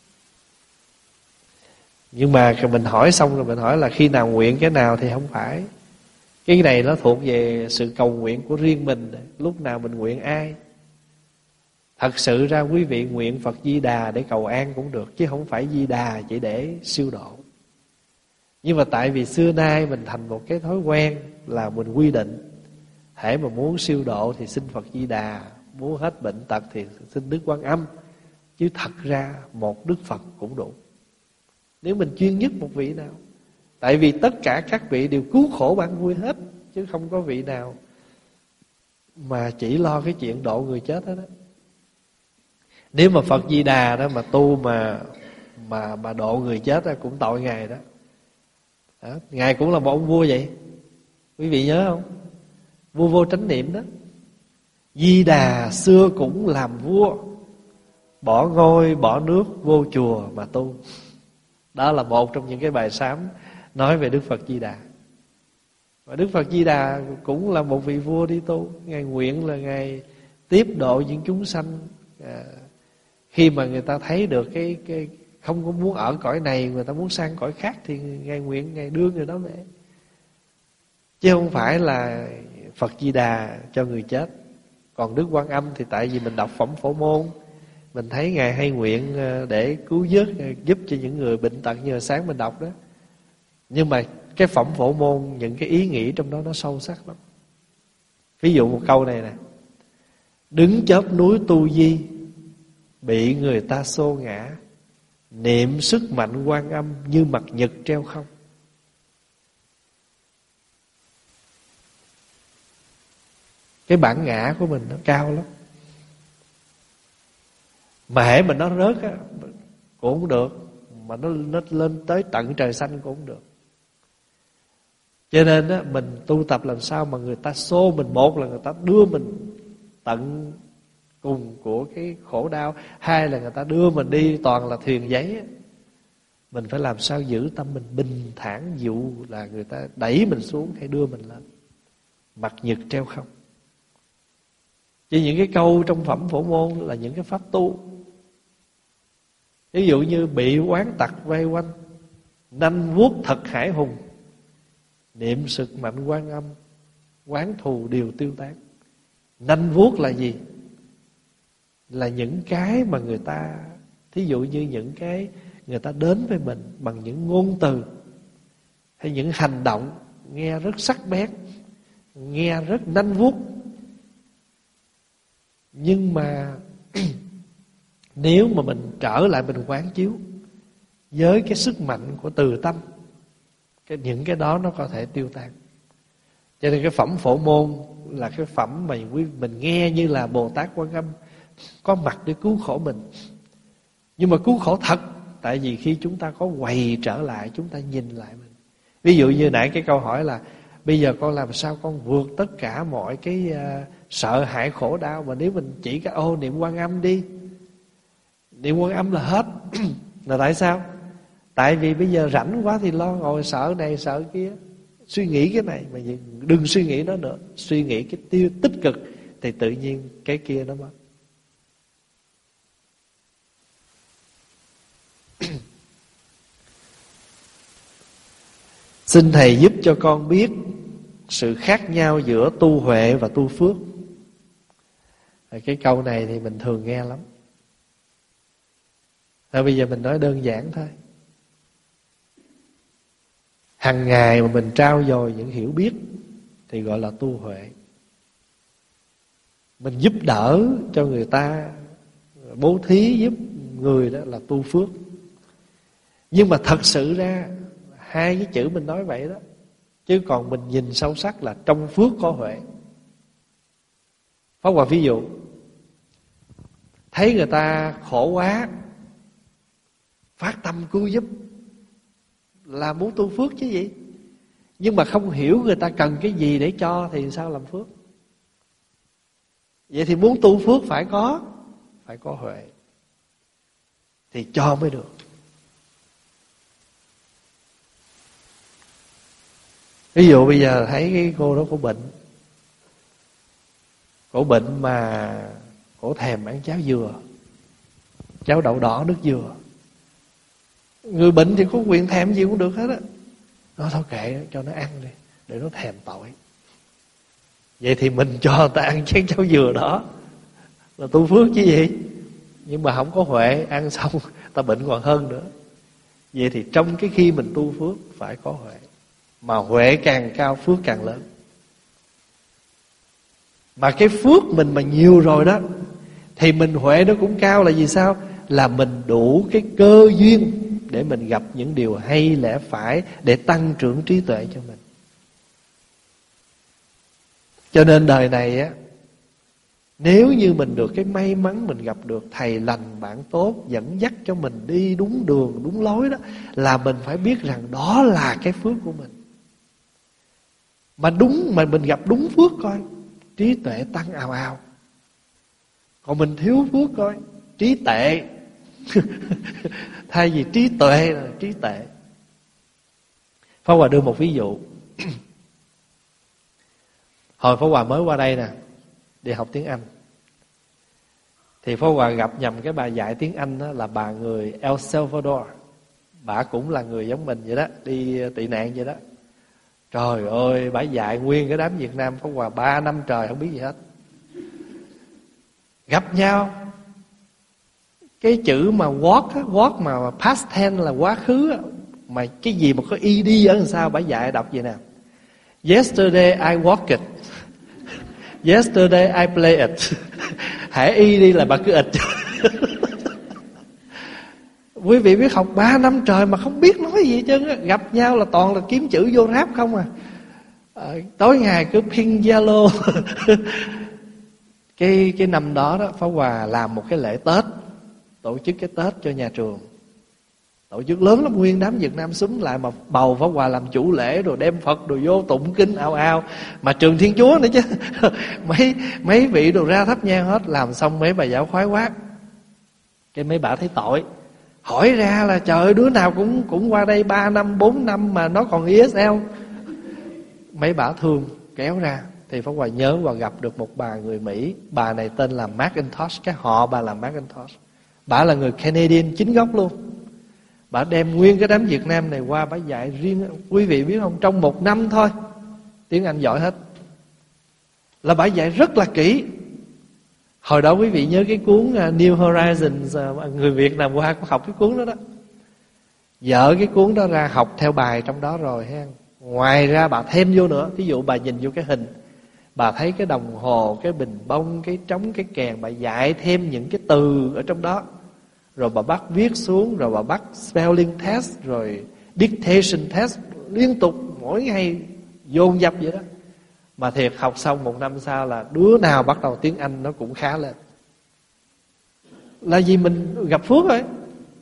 Nhưng mà mình hỏi xong rồi mình hỏi là khi nào nguyện cái nào thì không phải. Cái này nó thuộc về sự cầu nguyện của riêng mình, lúc nào mình nguyện ai. Thật sự ra quý vị nguyện Phật Di Đà để cầu an cũng được, chứ không phải Di Đà chỉ để siêu độ. Nhưng mà tại vì xưa nay mình thành một cái thói quen là mình quy định, hễ mà muốn siêu độ thì xin Phật Di Đà, muốn hết bệnh tật thì xin Đức Quan Âm. Chứ thật ra một Đức Phật cũng đủ, nếu mình chuyên nhất một vị nào. Tại vì tất cả các vị đều cứu khổ ban vui hết, chứ không có vị nào mà chỉ lo cái chuyện độ người chết hết đó. Nếu mà Phật Di Đà đó mà tu mà mà mà độ người chết đó, cũng tội Ngài đó. đó. Ngài cũng là một ông vua vậy. Quý vị nhớ không? Vua Vô Chánh Niệm đó. Di Đà xưa cũng làm vua, bỏ ngôi bỏ nước vô chùa mà tu. Đó là một trong những cái bài sám nói về Đức Phật Di Đà. Và Đức Phật Di Đà cũng là một vị vua đi tu. Ngài nguyện là Ngài tiếp độ những chúng sanh, à, khi mà người ta thấy được cái, cái không có muốn ở cõi này, người ta muốn sang cõi khác, thì Ngài nguyện Ngài đưa người đó về. Chứ không phải là Phật Di Đà cho người chết. Còn Đức Quan Âm thì tại vì mình đọc phẩm Phổ Môn, mình thấy Ngài hay nguyện để cứu vớt, giúp cho những người bệnh tật như là sáng mình đọc đó. Nhưng mà cái phẩm Phổ Môn, những cái ý nghĩ trong đó nó sâu sắc lắm. Ví dụ một câu này nè: đứng chóp núi Tu Di, bị người ta xô ngã, niệm sức mạnh Quan Âm như mặt nhật treo không. Cái bản ngã của mình nó cao lắm. Mà hễ mà nó rớt á cũng không được, mà nó, nó lên tới tận trời xanh cũng không được. Cho nên á, mình tu tập làm sao mà người ta xô mình, một là người ta đưa mình tận cùng của cái khổ đau, hai là người ta đưa mình đi toàn là thuyền giấy á. Mình phải làm sao giữ tâm mình bình thản, dụ là người ta đẩy mình xuống hay đưa mình lên, mặt nhật treo không. Chỉ những cái câu trong phẩm Phổ Môn là những cái pháp tu. Ví dụ như bị oán tặc vây quanh, nanh vuốt thật hải hùng, niệm sức mạnh Quan Âm, oán thù đều tiêu tán. Nanh vuốt là gì? Là những cái mà người ta, thí dụ như những cái người ta đến với mình bằng những ngôn từ hay những hành động nghe rất sắc bén, nghe rất nanh vuốt. Nhưng mà nếu mà mình trở lại mình quán chiếu với cái sức mạnh của từ tâm, cái những cái đó nó có thể tiêu tan. Cho nên cái phẩm Phổ Môn là cái phẩm mà quý mình nghe như là Bồ Tát Quan Âm có mặt để cứu khổ mình. Nhưng mà cứu khổ thật, tại vì khi chúng ta có quay trở lại, chúng ta nhìn lại mình. Ví dụ như nãy cái câu hỏi là Bây giờ con làm sao con vượt tất cả mọi cái uh, sợ hãi khổ đau. Mà nếu mình chỉ cái ô niệm Quan Âm đi, niệm Quan Âm là hết. Là tại sao? Tại vì bây giờ rảnh quá thì lo ngồi sợ này sợ kia, suy nghĩ cái này. Mà đừng suy nghĩ nó nữa, suy nghĩ cái tiêu tích cực, thì tự nhiên cái kia nó mất. Xin Thầy giúp cho con biết sự khác nhau giữa tu huệ và tu phước. Cái câu này thì mình thường nghe lắm. Thôi bây giờ mình nói đơn giản thôi. Hằng ngày mà mình trao dồi những hiểu biết thì gọi là tu huệ. Mình giúp đỡ cho người ta, bố thí giúp người, đó là tu phước. Nhưng mà thật sự ra hai cái chữ mình nói vậy đó, chứ còn mình nhìn sâu sắc là trong phước có huệ. Pháp Hòa ví dụ, thấy người ta khổ quá, phát tâm cứu giúp là muốn tu phước chứ gì. Nhưng mà không hiểu người ta cần cái gì để cho thì sao làm phước. Vậy thì muốn tu phước phải có Phải có huệ, thì cho mới được. Ví dụ bây giờ thấy cái cô đó cổ bệnh, Cổ bệnh mà cổ thèm ăn cháo dừa, cháo đậu đỏ nước dừa. Người bệnh thì có quyền thèm gì cũng được hết á. Nó thôi kệ, cho nó ăn đi, để nó thèm tội. Vậy thì mình cho người ta ăn chén cháo dừa đó là tu phước chứ gì. Nhưng mà không có huệ, ăn xong ta bệnh còn hơn nữa. Vậy thì trong cái khi mình tu phước phải có huệ. Mà huệ càng cao phước càng lớn. Mà cái phước mình mà nhiều rồi đó thì mình huệ nó cũng cao. Là vì sao? Là mình đủ cái cơ duyên để mình gặp những điều hay lẽ phải, để tăng trưởng trí tuệ cho mình. Cho nên đời này á, nếu như mình được cái may mắn mình gặp được thầy lành bạn tốt, dẫn dắt cho mình đi đúng đường, đúng lối đó, là mình phải biết rằng đó là cái phước của mình. Mà đúng, mà mình gặp đúng phước coi, trí tuệ tăng ào ào. Còn mình thiếu phước coi, trí tệ. Thay vì trí tuệ là trí tệ. Pháp Hòa đưa một ví dụ. Hồi Pháp Hòa mới qua đây nè, đi học tiếng Anh, thì Pháp Hòa gặp nhầm cái bà dạy tiếng Anh đó, là bà người El Salvador. Bà cũng là người giống mình vậy đó, đi tị nạn vậy đó. Trời ơi, bà dạy nguyên cái đám Việt Nam Pháp Hòa ba năm trời không biết gì hết. Gặp nhau, cái chữ mà walk á, walk mà past tense là quá khứ á, mà cái gì mà có ed ở đằng sau bà dạy đọc vậy nè. Yesterday I walked it. Yesterday I played it. Hãy y đi là bà cứ ịch. Quý vị biết học ba năm trời mà không biết nói gì chứ. Gặp nhau là toàn là kiếm chữ vô ráp không à. à Tối ngày cứ ping Zalo. Cái cái năm đó đó, Pháp Hòa làm một cái lễ Tết, tổ chức cái Tết cho nhà trường. Tổ chức lớn lắm, nguyên đám Việt Nam xúm lại mà bầu Pháp Hòa làm chủ lễ, rồi đem Phật rồi vô tụng kinh ao ao. Mà trường Thiên Chúa nữa chứ. Mấy mấy vị đồ ra thắp nhang hết. Làm xong mấy bà giáo khoái quá, cái mấy bà thấy tội, hỏi ra là trời ơi, đứa nào cũng cũng qua đây ba năm bốn năm mà nó còn i ét lờ. Mấy bà thương kéo ra. Thì Pháp Hòa nhớ và gặp được một bà người Mỹ. Bà này tên là McIntosh, cái họ bà là McIntosh. Bà là người Canadian chính gốc luôn. Bà đem nguyên cái đám Việt Nam này qua, bà dạy riêng. Quý vị biết không, trong một năm thôi tiếng Anh giỏi hết. Là bà dạy rất là kỹ. Hồi đó quý vị nhớ cái cuốn New Horizons, người Việt Nam qua có học cái cuốn đó đó. Dở cái cuốn đó ra học theo bài trong đó rồi ha. Ngoài ra bà thêm vô nữa. Ví dụ bà nhìn vô cái hình, bà thấy cái đồng hồ, cái bình bông, cái trống, cái kèn, bà dạy thêm những cái từ ở trong đó. Rồi bà bắt viết xuống, rồi bà bắt spelling test, rồi dictation test, liên tục mỗi ngày dồn dập vậy đó. Mà thiệt học xong một năm sau là đứa nào bắt đầu tiếng Anh nó cũng khá lên. Là vì mình gặp phước rồi.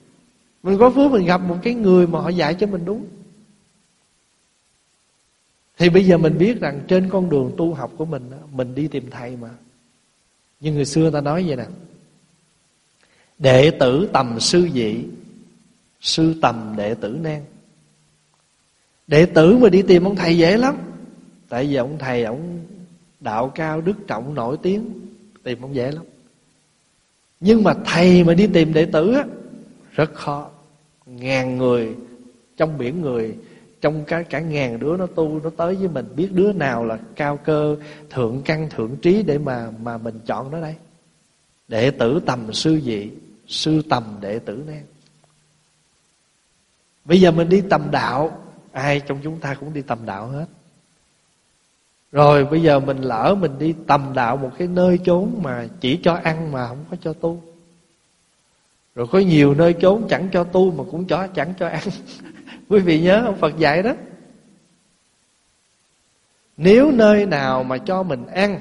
Mình có phước mình gặp một cái người mà họ dạy cho mình đúng. Thì bây giờ mình biết rằng trên con đường tu học của mình, mình đi tìm thầy mà. Nhưng người xưa ta nói vậy nè: đệ tử tầm sư dị, sư tầm đệ tử nan. Đệ tử mà đi tìm ông thầy dễ lắm. Tại vì ông thầy ông đạo cao đức trọng nổi tiếng, tìm ông dễ lắm. Nhưng mà thầy mà đi tìm đệ tử á, rất khó. Ngàn người trong biển người, trong cả, cả ngàn đứa nó tu, nó tới với mình, biết đứa nào là cao cơ, thượng căn thượng trí để mà mà mình chọn nó đây. Đệ tử tầm sư dị, sư tầm đệ tử nan. Bây giờ mình đi tầm đạo, ai trong chúng ta cũng đi tầm đạo hết. Rồi bây giờ mình lỡ mình đi tầm đạo một cái nơi chốn mà chỉ cho ăn mà không có cho tu. Rồi có nhiều nơi chốn chẳng cho tu mà cũng cho chẳng cho ăn. Quý vị nhớ ông Phật dạy đó: nếu nơi nào mà cho mình ăn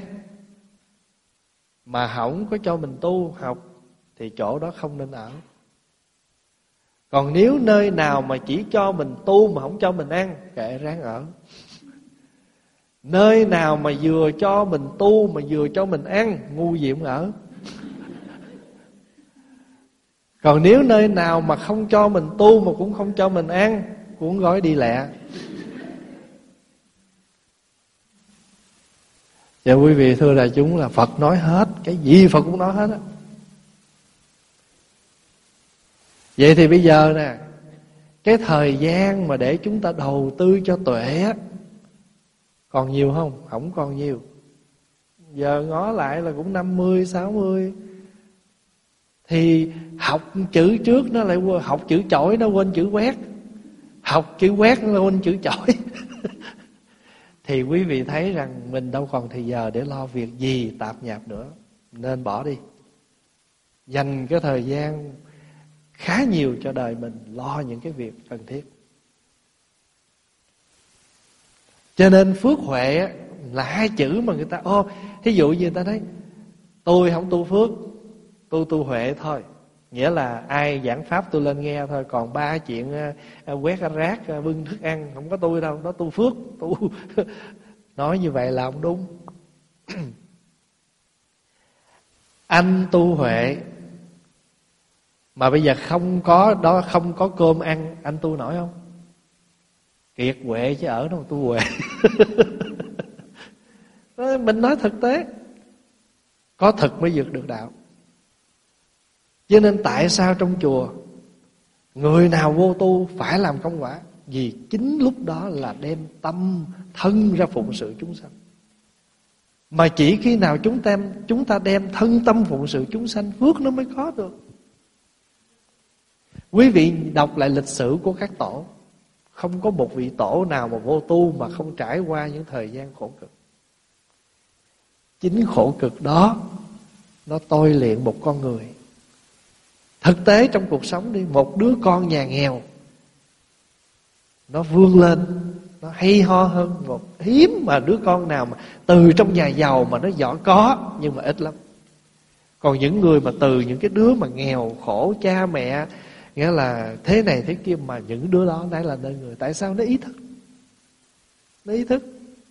mà không có cho mình tu học thì chỗ đó không nên ở. Còn nếu nơi nào mà chỉ cho mình tu mà không cho mình ăn, kệ ráng ở. Nơi nào mà vừa cho mình tu mà vừa cho mình ăn, ngu gì cũng ở. Còn nếu nơi nào mà không cho mình tu mà cũng không cho mình ăn, cuốn gói đi lẹ. Dạ quý vị thưa đại chúng, là Phật nói hết, cái gì Phật cũng nói hết á. Vậy thì bây giờ nè, cái thời gian mà để chúng ta đầu tư cho tuệ á, còn nhiều không? Không còn nhiều. Giờ ngó lại là cũng năm mươi, sáu mươi. Thì học chữ trước nó lại quên, học chữ chổi nó quên chữ quét, học chữ quét nó quên chữ chổi. Thì quý vị thấy rằng mình đâu còn thời giờ để lo việc gì tạp nhạp nữa, nên bỏ đi. Dành cái thời gian khá nhiều cho đời mình, lo những cái việc cần thiết. Cho nên phước huệ là hai chữ mà người ta ô, thí dụ như người ta nói tôi không tu phước, tôi tu huệ thôi. Nghĩa là ai giảng pháp tôi lên nghe thôi, còn ba chuyện uh, quét rác, uh, bưng thức ăn không có tôi đâu, đó tu phước. Tu nói như vậy là không đúng. Anh tu huệ mà bây giờ không có đó, không có cơm ăn, anh tu nổi không? Kiệt huệ chứ ở đâu tu huệ. Mình nói thực tế, có thực mới vượt được đạo. Cho nên tại sao trong chùa người nào vô tu phải làm công quả? Vì chính lúc đó là đem tâm thân ra phụng sự chúng sanh. Mà chỉ khi nào chúng ta, chúng ta đem thân tâm phụng sự chúng sanh, phước nó mới có được. Quý vị đọc lại lịch sử của các tổ, không có một vị tổ nào mà vô tu mà không trải qua những thời gian khổ cực. Chính khổ cực đó nó tôi luyện một con người. Thực tế trong cuộc sống đi, một đứa con nhà nghèo nó vươn lên, nó hay ho hơn một hiếm mà đứa con nào mà từ trong nhà giàu mà nó giỏi có, nhưng mà ít lắm. Còn những người mà từ những cái đứa mà nghèo khổ cha mẹ, nghĩa là thế này thế kia, mà những đứa đó đã là nơi người. Tại sao? Nó ý thức. Nó ý thức.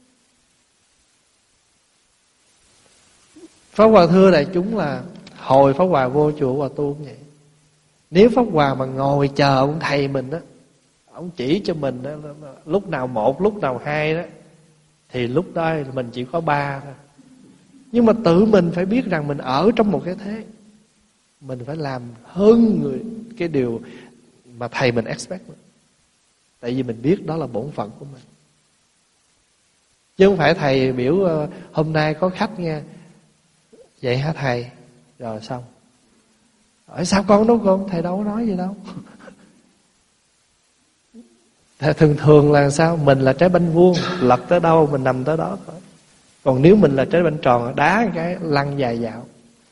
Pháp Hòa thưa đại chúng là hồi Pháp Hòa vô chùa Hòa tu cũng vậy. Nếu Pháp Hòa mà ngồi chờ ông thầy mình đó, ông chỉ cho mình đó, lúc nào một, lúc nào hai đó, thì lúc đó mình chỉ có ba thôi. Nhưng mà tự mình phải biết rằng mình ở trong một cái thế, mình phải làm hơn người cái điều mà thầy mình expect. Tại vì mình biết đó là bổn phận của mình. Chứ không phải thầy biểu hôm nay có khách nghe, vậy hả thầy? Rồi xong. Ở sao con nấu cơm? Thầy đâu có nói gì đâu. Thường thường là sao? Mình là trái banh vuông, lật tới đâu mình nằm tới đó thôi. Còn nếu mình là trái banh tròn, đá cái lăn dài dạo.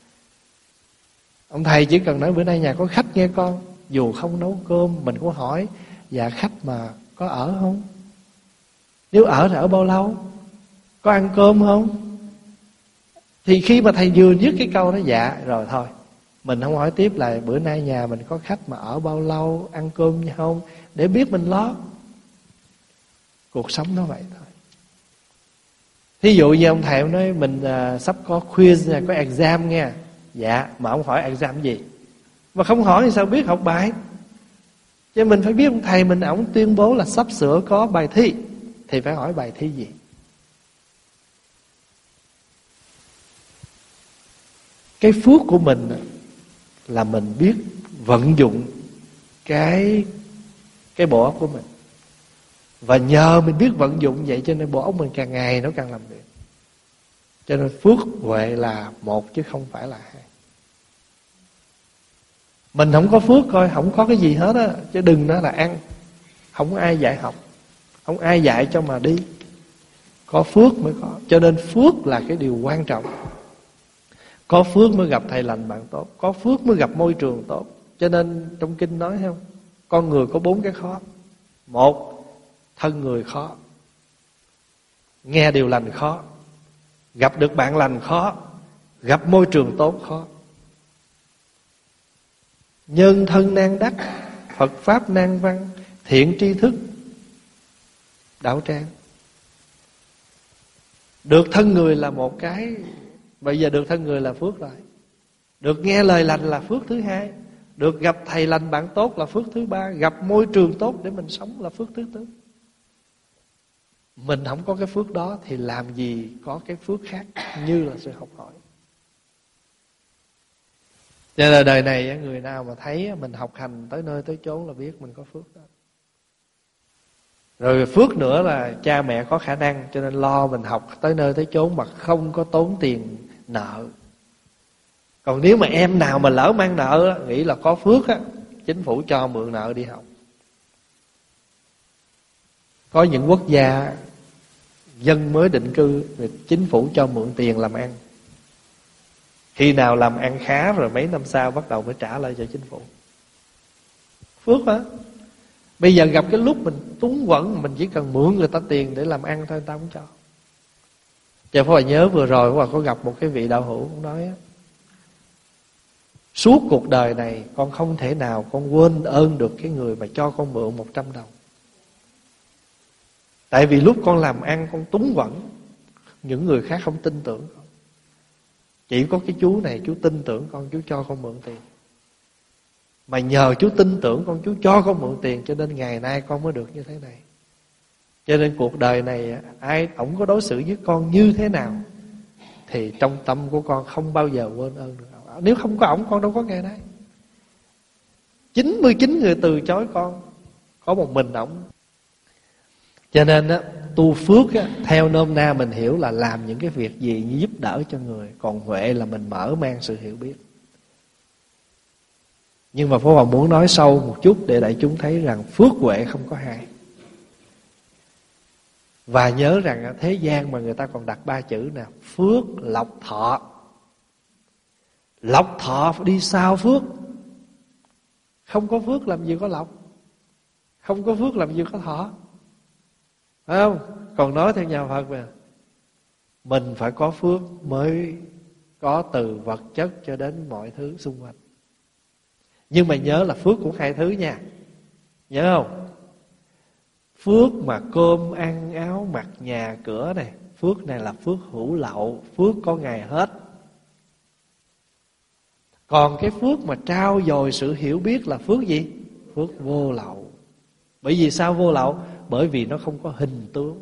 Ông thầy chỉ cần nói bữa nay nhà có khách nghe con, dù không nấu cơm mình cũng hỏi, dạ khách mà có ở không? Nếu ở thì ở bao lâu? Có ăn cơm không? Thì khi mà thầy vừa dứt cái câu đó, dạ rồi thôi, mình không hỏi tiếp là bữa nay nhà mình có khách mà ở bao lâu, ăn cơm như không, để biết mình lo. Cuộc sống nó vậy thôi. Thí dụ như ông thầy ông nói mình à, sắp có quiz nha, có exam nha. Dạ, mà ông hỏi exam gì? Mà không hỏi thì sao biết học bài? Cho mình phải biết ông thầy mình, ổng tuyên bố là sắp sửa có bài thi, thì phải hỏi bài thi gì. Cái phước của mình là mình biết vận dụng cái cái bộ óc của mình. Và nhờ mình biết vận dụng vậy cho nên bộ óc mình càng ngày nó càng làm việc. Cho nên phước huệ là một chứ không phải là hai. Mình không có phước coi không có cái gì hết á. Chứ đừng nói là ăn. Không có ai dạy học, không ai dạy cho mà đi. Có phước mới có. Cho nên phước là cái điều quan trọng. Có phước mới gặp thầy lành bạn tốt, có phước mới gặp môi trường tốt. Cho nên trong kinh nói không, con người có bốn cái khó. Một, thân người khó, nghe điều lành khó, gặp được bạn lành khó, gặp môi trường tốt khó. Nhân thân nan đắc, Phật pháp nan văn, thiện tri thức đạo tràng. Được thân người là một cái. Bây giờ được thân người là phước rồi. Được nghe lời lành là phước thứ hai. Được gặp thầy lành bạn tốt là phước thứ ba. Gặp môi trường tốt để mình sống là phước thứ tư. Mình không có cái phước đó thì làm gì có cái phước khác như là sự học hỏi. Cho nên là đời này người nào mà thấy mình học hành tới nơi tới chốn là biết mình có phước đó. Rồi phước nữa là cha mẹ có khả năng, cho nên lo mình học tới nơi tới chốn mà không có tốn tiền nợ. Còn nếu mà em nào mà lỡ mang nợ đó, nghĩ là có phước á, chính phủ cho mượn nợ đi học. Có những quốc gia dân mới định cư, chính phủ cho mượn tiền làm ăn. Khi nào làm ăn khá rồi mấy năm sau bắt đầu mới trả lại cho chính phủ. Phước hả? Bây giờ gặp cái lúc mình túng quẫn, mình chỉ cần mượn người ta tiền để làm ăn thôi, người ta không cho. Giờ phải nhớ vừa rồi Pháp Hòa có gặp một cái vị đạo hữu cũng nói á, suốt cuộc đời này con không thể nào con quên ơn được cái người mà cho con mượn một trăm đồng. Tại vì lúc con làm ăn con túng quẫn, những người khác không tin tưởng con. Chỉ có cái chú này chú tin tưởng con, chú cho con mượn tiền. Mà nhờ chú tin tưởng con, chú cho con mượn tiền, cho nên ngày nay con mới được như thế này. Cho nên cuộc đời này ai ổng có đối xử với con như thế nào thì trong tâm của con không bao giờ quên ơn được. Nếu không có ổng con đâu có ngày nay. chín mươi chín người từ chối con, có một mình ổng. Cho nên á, tu phước á, theo nôm na mình hiểu là làm những cái việc gì như giúp đỡ cho người. Còn huệ là mình mở mang sự hiểu biết. Nhưng mà Pháp Hòa muốn nói sâu một chút để đại chúng thấy rằng phước huệ không có hai. Và nhớ rằng thế gian mà người ta còn đặt ba chữ nào: phước, lộc, thọ. Lộc thọ đi sau phước. Không có phước làm gì có lộc, không có phước làm gì có thọ, phải không? Còn nói theo nhà Phật mà, mình phải có phước mới có từ vật chất cho đến mọi thứ xung quanh. Nhưng mà nhớ là phước cũng hai thứ nha, nhớ không? Phước mà cơm ăn áo mặc nhà cửa này, phước này là phước hữu lậu, phước có ngày hết. Còn cái phước mà trao dồi sự hiểu biết là phước gì? Phước vô lậu. Bởi vì sao vô lậu? Bởi vì nó không có hình tướng.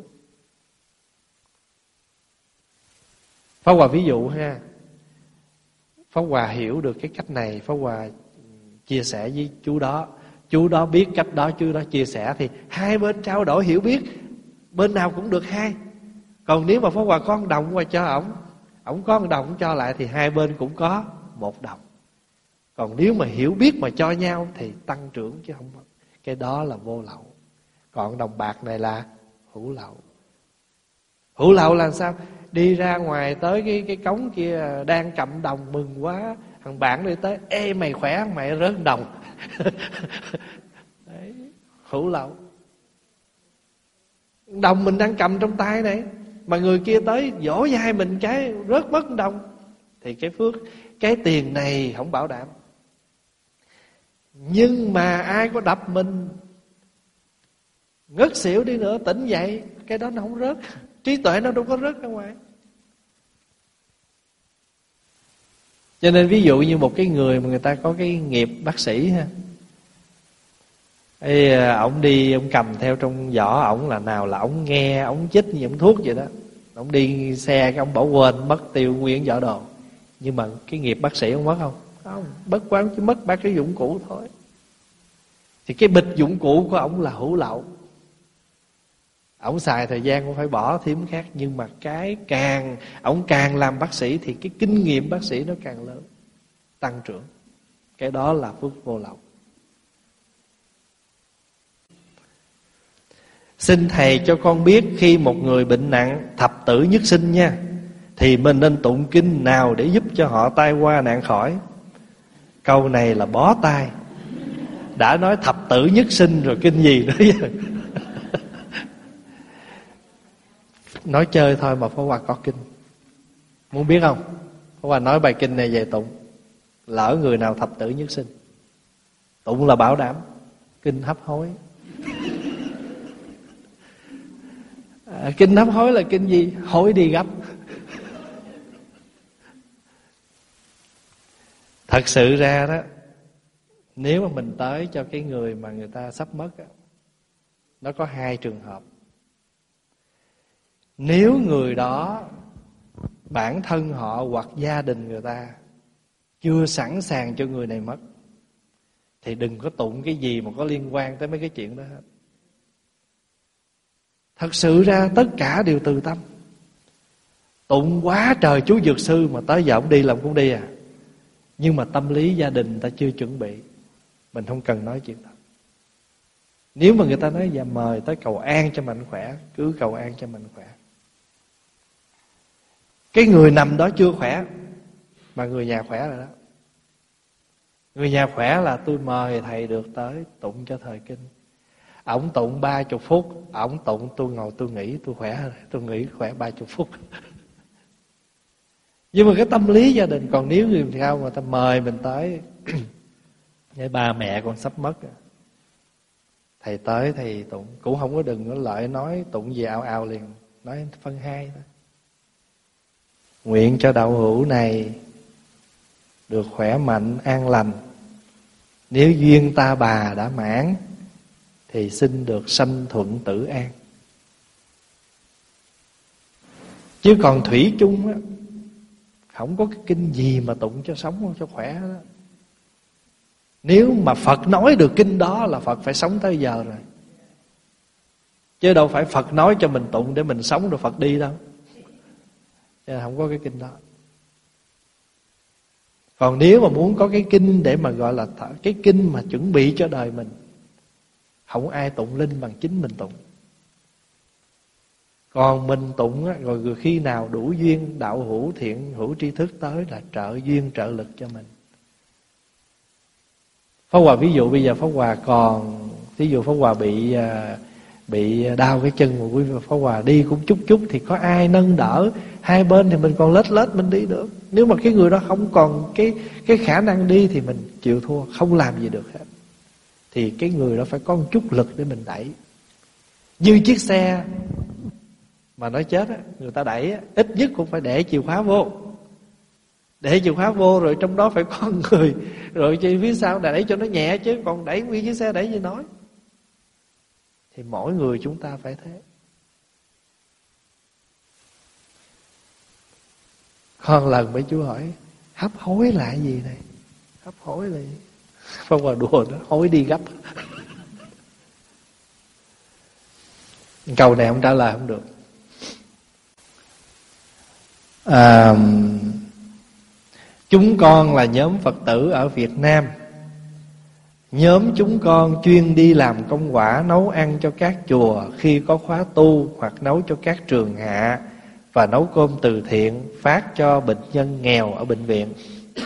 Pháp Hòa ví dụ ha, Pháp Hòa hiểu được cái cách này, Pháp Hòa chia sẻ với chú đó, chú đó biết cách đó, chú đó chia sẻ, thì hai bên trao đổi hiểu biết, bên nào cũng được hai. Còn nếu mà Pháp Hòa có một đồng qua cho ổng, ổng có một đồng cho lại, thì hai bên cũng có một đồng. Còn nếu mà hiểu biết mà cho nhau thì tăng trưởng chứ không. Cái đó là vô lậu. Còn đồng bạc này là hữu lậu. Hữu lậu là sao? Đi ra ngoài tới cái cái cống kia đang cầm đồng mừng quá, thằng bạn đi tới: ê mày khỏe, mày rớt đồng. Đấy, hữu lậu. Đồng mình đang cầm trong tay này, mà người kia tới vỗ vai mình cái rớt mất đồng, thì cái phước, cái tiền này không bảo đảm. Nhưng mà ai có đập mình ngất xỉu đi nữa, tỉnh dậy, cái đó nó không rớt. Trí tuệ nó đâu có rớt ra ngoài. Cho nên ví dụ như một cái người mà người ta có cái nghiệp bác sĩ ha, Ê, ổng đi, ông cầm theo trong giỏ ổng là nào là ổng nghe, ổng chích như ổng thuốc vậy đó. Ổng đi xe cái ổng bỏ quên mất tiêu nguyên giỏ đồ. Nhưng mà cái nghiệp bác sĩ ông mất không? Không, bất quá chỉ mất ba cái dụng cụ thôi. Thì cái bịch dụng cụ của ổng là hữu lậu. Ổng xài thời gian cũng phải bỏ thím khác. Nhưng mà cái càng ổng càng làm bác sĩ thì cái kinh nghiệm bác sĩ nó càng lớn, tăng trưởng. Cái đó là phước vô lậu. Xin thầy cho con biết khi một người bệnh nặng thập tử nhất sinh nha, thì mình nên tụng kinh nào để giúp cho họ tai qua nạn khỏi? Câu này là bó tay. Đã nói thập tử nhất sinh rồi kinh gì nữa vậy? Nói chơi thôi mà Pháp Hòa có kinh. Muốn biết không? Pháp Hòa nói bài kinh này về tụng. Lỡ người nào thập tử nhất sinh, tụng là bảo đảm. Kinh hấp hối. À, kinh hấp hối là kinh gì? Hối đi gấp. Thật sự ra đó, nếu mà mình tới cho cái người mà người ta sắp mất đó, nó có hai trường hợp. Nếu người đó bản thân họ hoặc gia đình người ta chưa sẵn sàng cho người này mất, thì đừng có tụng cái gì mà có liên quan tới mấy cái chuyện đó hết. Thật sự ra tất cả đều từ tâm. Tụng quá trời chú dược sư mà tới giờ ông đi là ông cũng đi à. Nhưng mà tâm lý gia đình ta chưa chuẩn bị, mình không cần nói chuyện đó. Nếu mà người ta nói dạ mời tới cầu an cho mạnh khỏe, cứ cầu an cho mạnh khỏe. Cái người nằm đó chưa khỏe mà người nhà khỏe rồi đó. Người nhà khỏe là tôi mời thầy được tới tụng cho thời kinh. Ổng tụng ba chục phút, ổng tụng tôi ngồi tôi nghĩ tôi khỏe rồi, tôi nghĩ khỏe ba chục phút. Nhưng mà cái tâm lý gia đình. Còn nếu người sao mà ta mời mình tới với ba mẹ con sắp mất, thầy tới thầy tụng cũng không có đừng có lợi nói tụng gì ào ào liền, nói phân hai thôi. Nguyện cho đạo hữu này được khỏe mạnh an lành, nếu duyên ta bà đã mãn thì xin được sanh thuận tử an. Chứ còn thủy chung á, không có cái kinh gì mà tụng cho sống cho khỏe đó. Nếu mà Phật nói được kinh đó là Phật phải sống tới giờ rồi. Chứ đâu phải Phật nói cho mình tụng để mình sống rồi Phật đi đâu. Chứ không có cái kinh đó. Còn nếu mà muốn có cái kinh để mà gọi là cái kinh mà chuẩn bị cho đời mình, không ai tụng linh bằng chính mình tụng. Còn mình tụng á, rồi khi nào đủ duyên đạo hữu thiện hữu tri thức tới là trợ duyên trợ lực cho mình. Pháp Hòa ví dụ bây giờ Pháp Hòa còn, ví dụ Pháp Hòa bị bị đau cái chân mà quý Pháp Hòa đi cũng chút chút thì có ai nâng đỡ hai bên thì mình còn lết lết mình đi được. Nếu mà cái người đó không còn cái cái khả năng đi thì mình chịu thua, không làm gì được hết. Thì cái người đó phải có một chút lực để mình đẩy. Như chiếc xe mà nó chết á, người ta đẩy á, ít nhất cũng phải để chìa khóa vô. Để chìa khóa vô rồi trong đó phải có người, rồi trên phía sau đẩy cho nó nhẹ, chứ còn đẩy nguyên chiếc xe đẩy như nói. Thì mỗi người chúng ta phải thế. Con lần mấy chú hỏi hấp hối là cái gì này? Hấp hối là gì? Phong vào đùa đó, hối đi gấp. Câu này không trả lời không được. À, chúng con là nhóm Phật tử ở Việt Nam. Nhóm chúng con chuyên đi làm công quả nấu ăn cho các chùa khi có khóa tu, hoặc nấu cho các trường hạ, và nấu cơm từ thiện phát cho bệnh nhân nghèo ở bệnh viện.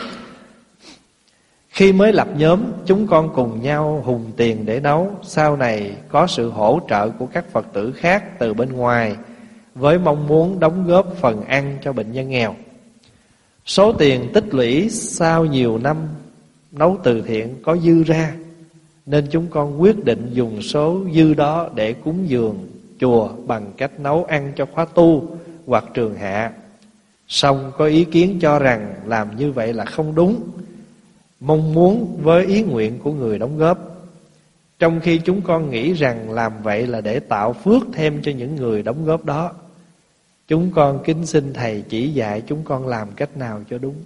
Khi mới lập nhóm, chúng con cùng nhau hùng tiền để nấu. Sau này có sự hỗ trợ của các Phật tử khác từ bên ngoài, với mong muốn đóng góp phần ăn cho bệnh nhân nghèo. Số tiền tích lũy sau nhiều năm nấu từ thiện có dư ra, nên chúng con quyết định dùng số dư đó để cúng dường chùa bằng cách nấu ăn cho khóa tu hoặc trường hạ. Song có ý kiến cho rằng làm như vậy là không đúng, mong muốn với ý nguyện của người đóng góp. Trong khi chúng con nghĩ rằng làm vậy là để tạo phước thêm cho những người đóng góp đó. Chúng con kính xin Thầy chỉ dạy chúng con làm cách nào cho đúng.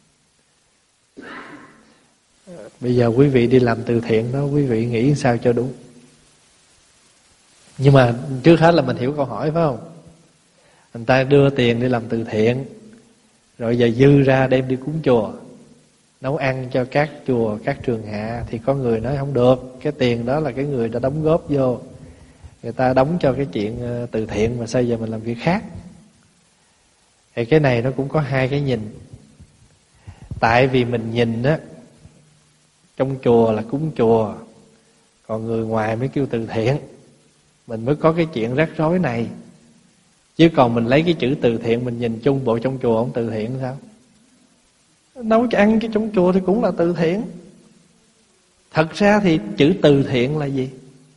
Bây giờ quý vị đi làm từ thiện đó, quý vị nghĩ sao cho đúng. Nhưng mà trước hết là mình hiểu câu hỏi phải không? Người ta đưa tiền đi làm từ thiện, rồi giờ dư ra đem đi cúng chùa, nấu ăn cho các chùa, các trường hạ. Thì có người nói không được, cái tiền đó là cái người đã đóng góp vô, người ta đóng cho cái chuyện từ thiện, mà sao giờ mình làm việc khác. Thì cái này nó cũng có hai cái nhìn. Tại vì mình nhìn á, trong chùa là cúng chùa, còn người ngoài mới kêu từ thiện, mình mới có cái chuyện rắc rối này. Chứ còn mình lấy cái chữ từ thiện mình nhìn chung, bộ trong chùa không từ thiện sao? Nấu cho ăn cái trong chùa thì cũng là từ thiện. Thật ra thì chữ từ thiện là gì?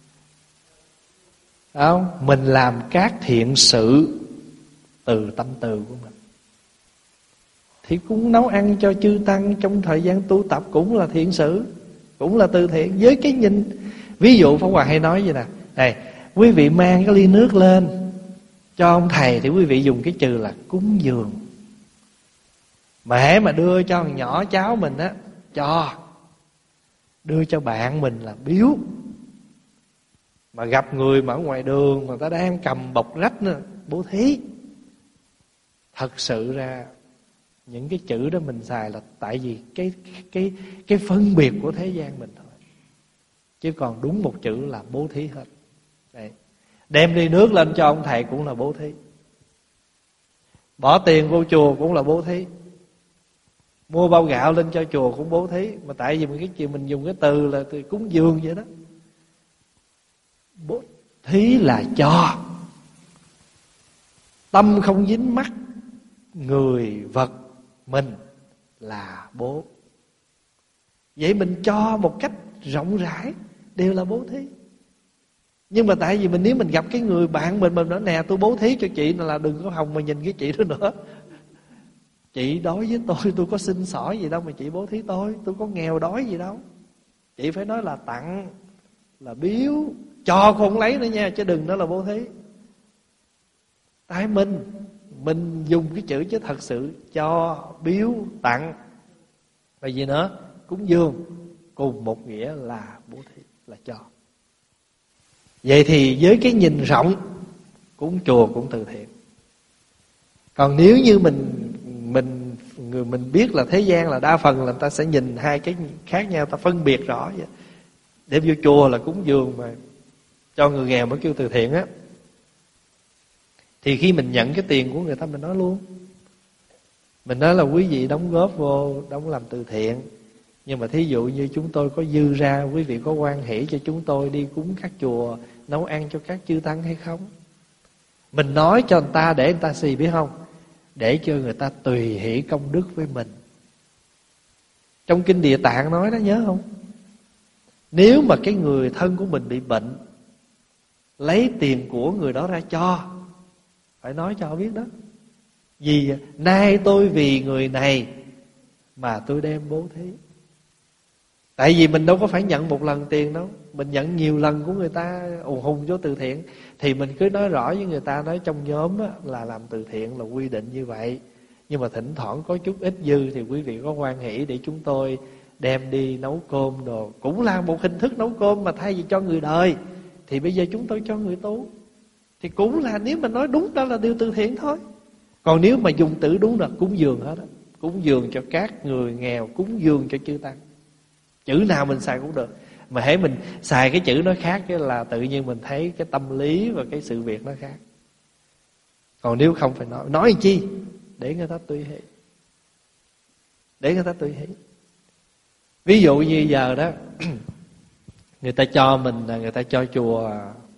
Không? Mình làm các thiện sự từ tâm từ của mình. Thì cũng nấu ăn cho chư tăng trong thời gian tu tập cũng là thiện sự, cũng là từ thiện. Với cái nhìn, ví dụ Pháp Hòa hay nói vậy nè, này, quý vị mang cái ly nước lên cho ông thầy thì quý vị dùng cái chữ là cúng dường. Mà hễ mà đưa cho thằng nhỏ cháu mình á, cho. Đưa cho bạn mình là biếu. Mà gặp người mà ở ngoài đường mà ta đang cầm bọc rách nữa, bố thí. Thật sự ra những cái chữ đó mình xài là tại vì cái cái cái phân biệt của thế gian mình thôi. Chứ còn đúng một chữ là bố thí hết. Đấy. Đem ly nước lên cho ông thầy cũng là bố thí. Bỏ tiền vô chùa cũng là bố thí. Mua bao gạo lên cho chùa cũng bố thí. Mà tại vì cái chuyện mình dùng cái từ là từ cúng dường vậy đó. Bố thí là cho. Tâm không dính mắc người vật mình là bố. Vậy mình cho một cách rộng rãi đều là bố thí. Nhưng mà tại vì mình nếu mình gặp cái người bạn mình, mình nói nè tôi bố thí cho chị là đừng có hòng mà nhìn cái chị đó nữa. Chị đối với tôi, tôi có xin xỏ gì đâu mà chị bố thí tôi. Tôi có nghèo đói gì đâu. Chị phải nói là tặng, là biếu. Cho không lấy nữa nha, chứ đừng nói là bố thí. Tại mình Mình dùng cái chữ chứ thật sự cho, biếu, tặng và gì nữa, cúng dường cùng một nghĩa là bố thí, là cho. Vậy thì với cái nhìn rộng, cúng chùa cũng từ thiện. Còn nếu như mình mình người mình biết là thế gian là đa phần là người ta sẽ nhìn hai cái khác nhau, ta phân biệt rõ vậy. Để vô chùa là cúng dường, mà cho người nghèo mới kêu từ thiện á. Thì khi mình nhận cái tiền của người ta, mình nói luôn, mình nói là quý vị đóng góp vô, đóng làm từ thiện. Nhưng mà thí dụ như chúng tôi có dư ra, quý vị có hoan hỷ cho chúng tôi đi cúng các chùa, nấu ăn cho các chư tăng hay không? Mình nói cho người ta để người ta xì, biết không? Để cho người ta tùy hỷ công đức với mình. Trong Kinh Địa Tạng nói đó, nhớ không? Nếu mà cái người thân của mình bị bệnh, lấy tiền của người đó ra cho, phải nói cho họ biết đó. Vì nay tôi vì người này mà tôi đem bố thí. Tại vì mình đâu có phải nhận một lần tiền đâu, mình nhận nhiều lần của người ta ùn hùng vô từ thiện. Thì mình cứ nói rõ với người ta, nói trong nhóm á, là làm từ thiện là quy định như vậy. Nhưng mà thỉnh thoảng có chút ít dư thì quý vị có hoan hỷ để chúng tôi đem đi nấu cơm đồ. Cũng là một hình thức nấu cơm, mà thay vì cho người đời thì bây giờ chúng tôi cho người tu. Thì cũng là, nếu mà nói đúng đó là điều từ thiện thôi. Còn nếu mà dùng từ đúng là cúng dường hết á. Cúng dường cho các người nghèo, cúng dường cho chư tăng. Chữ nào mình xài cũng được. Mà hễ mình xài cái chữ nó khác cái là tự nhiên mình thấy cái tâm lý và cái sự việc nó khác. Còn nếu không phải nói, nói chi? Để người ta tùy hỷ. Để người ta tùy hỷ. Ví dụ như giờ đó, người ta cho mình, người ta cho chùa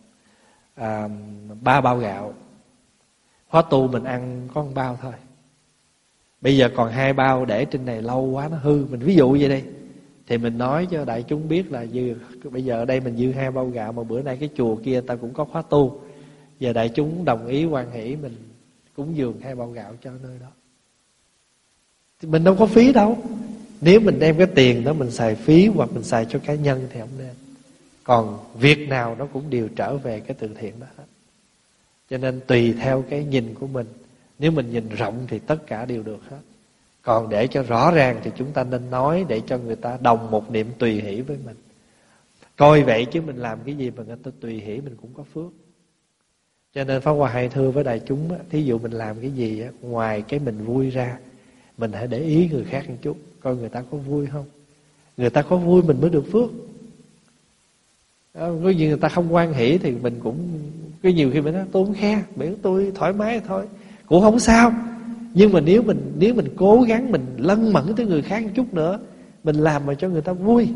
à, ba bao gạo. Khóa tu mình ăn có một bao thôi. Bây giờ còn hai bao để trên này lâu quá nó hư. Mình ví dụ vậy đi. Thì mình nói cho đại chúng biết là dư, bây giờ ở đây mình dư hai bao gạo, mà bữa nay cái chùa kia ta cũng có khóa tu, Giờ đại chúng đồng ý hoan hỷ mình cúng dường hai bao gạo cho nơi đó, thì mình đâu có phí đâu. Nếu mình đem cái tiền đó mình xài phí hoặc mình xài cho cá nhân thì không nên. Còn việc nào nó cũng đều trở về cái từ thiện đó hết. Cho nên tùy theo cái nhìn của mình. Nếu mình nhìn rộng thì tất cả đều được hết. Còn để cho rõ ràng thì chúng ta nên nói để cho người ta đồng một niệm tùy hỷ với mình. Coi vậy chứ mình làm cái gì mà người ta tùy hỷ mình cũng có phước. Cho nên Pháp Hòa hay thưa với đại chúng á, thí dụ mình làm cái gì á, ngoài cái mình vui ra, mình hãy để ý người khác một chút, coi người ta có vui không. Người ta có vui mình mới được phước. Có gì người ta không hoan hỷ thì mình cũng, cái nhiều khi mình nói tôi không khe, miễn tôi thoải mái thôi, cũng không sao. Nhưng mà nếu mình nếu mình cố gắng mình lân mẫn tới người khác một chút nữa, mình làm mà cho người ta vui.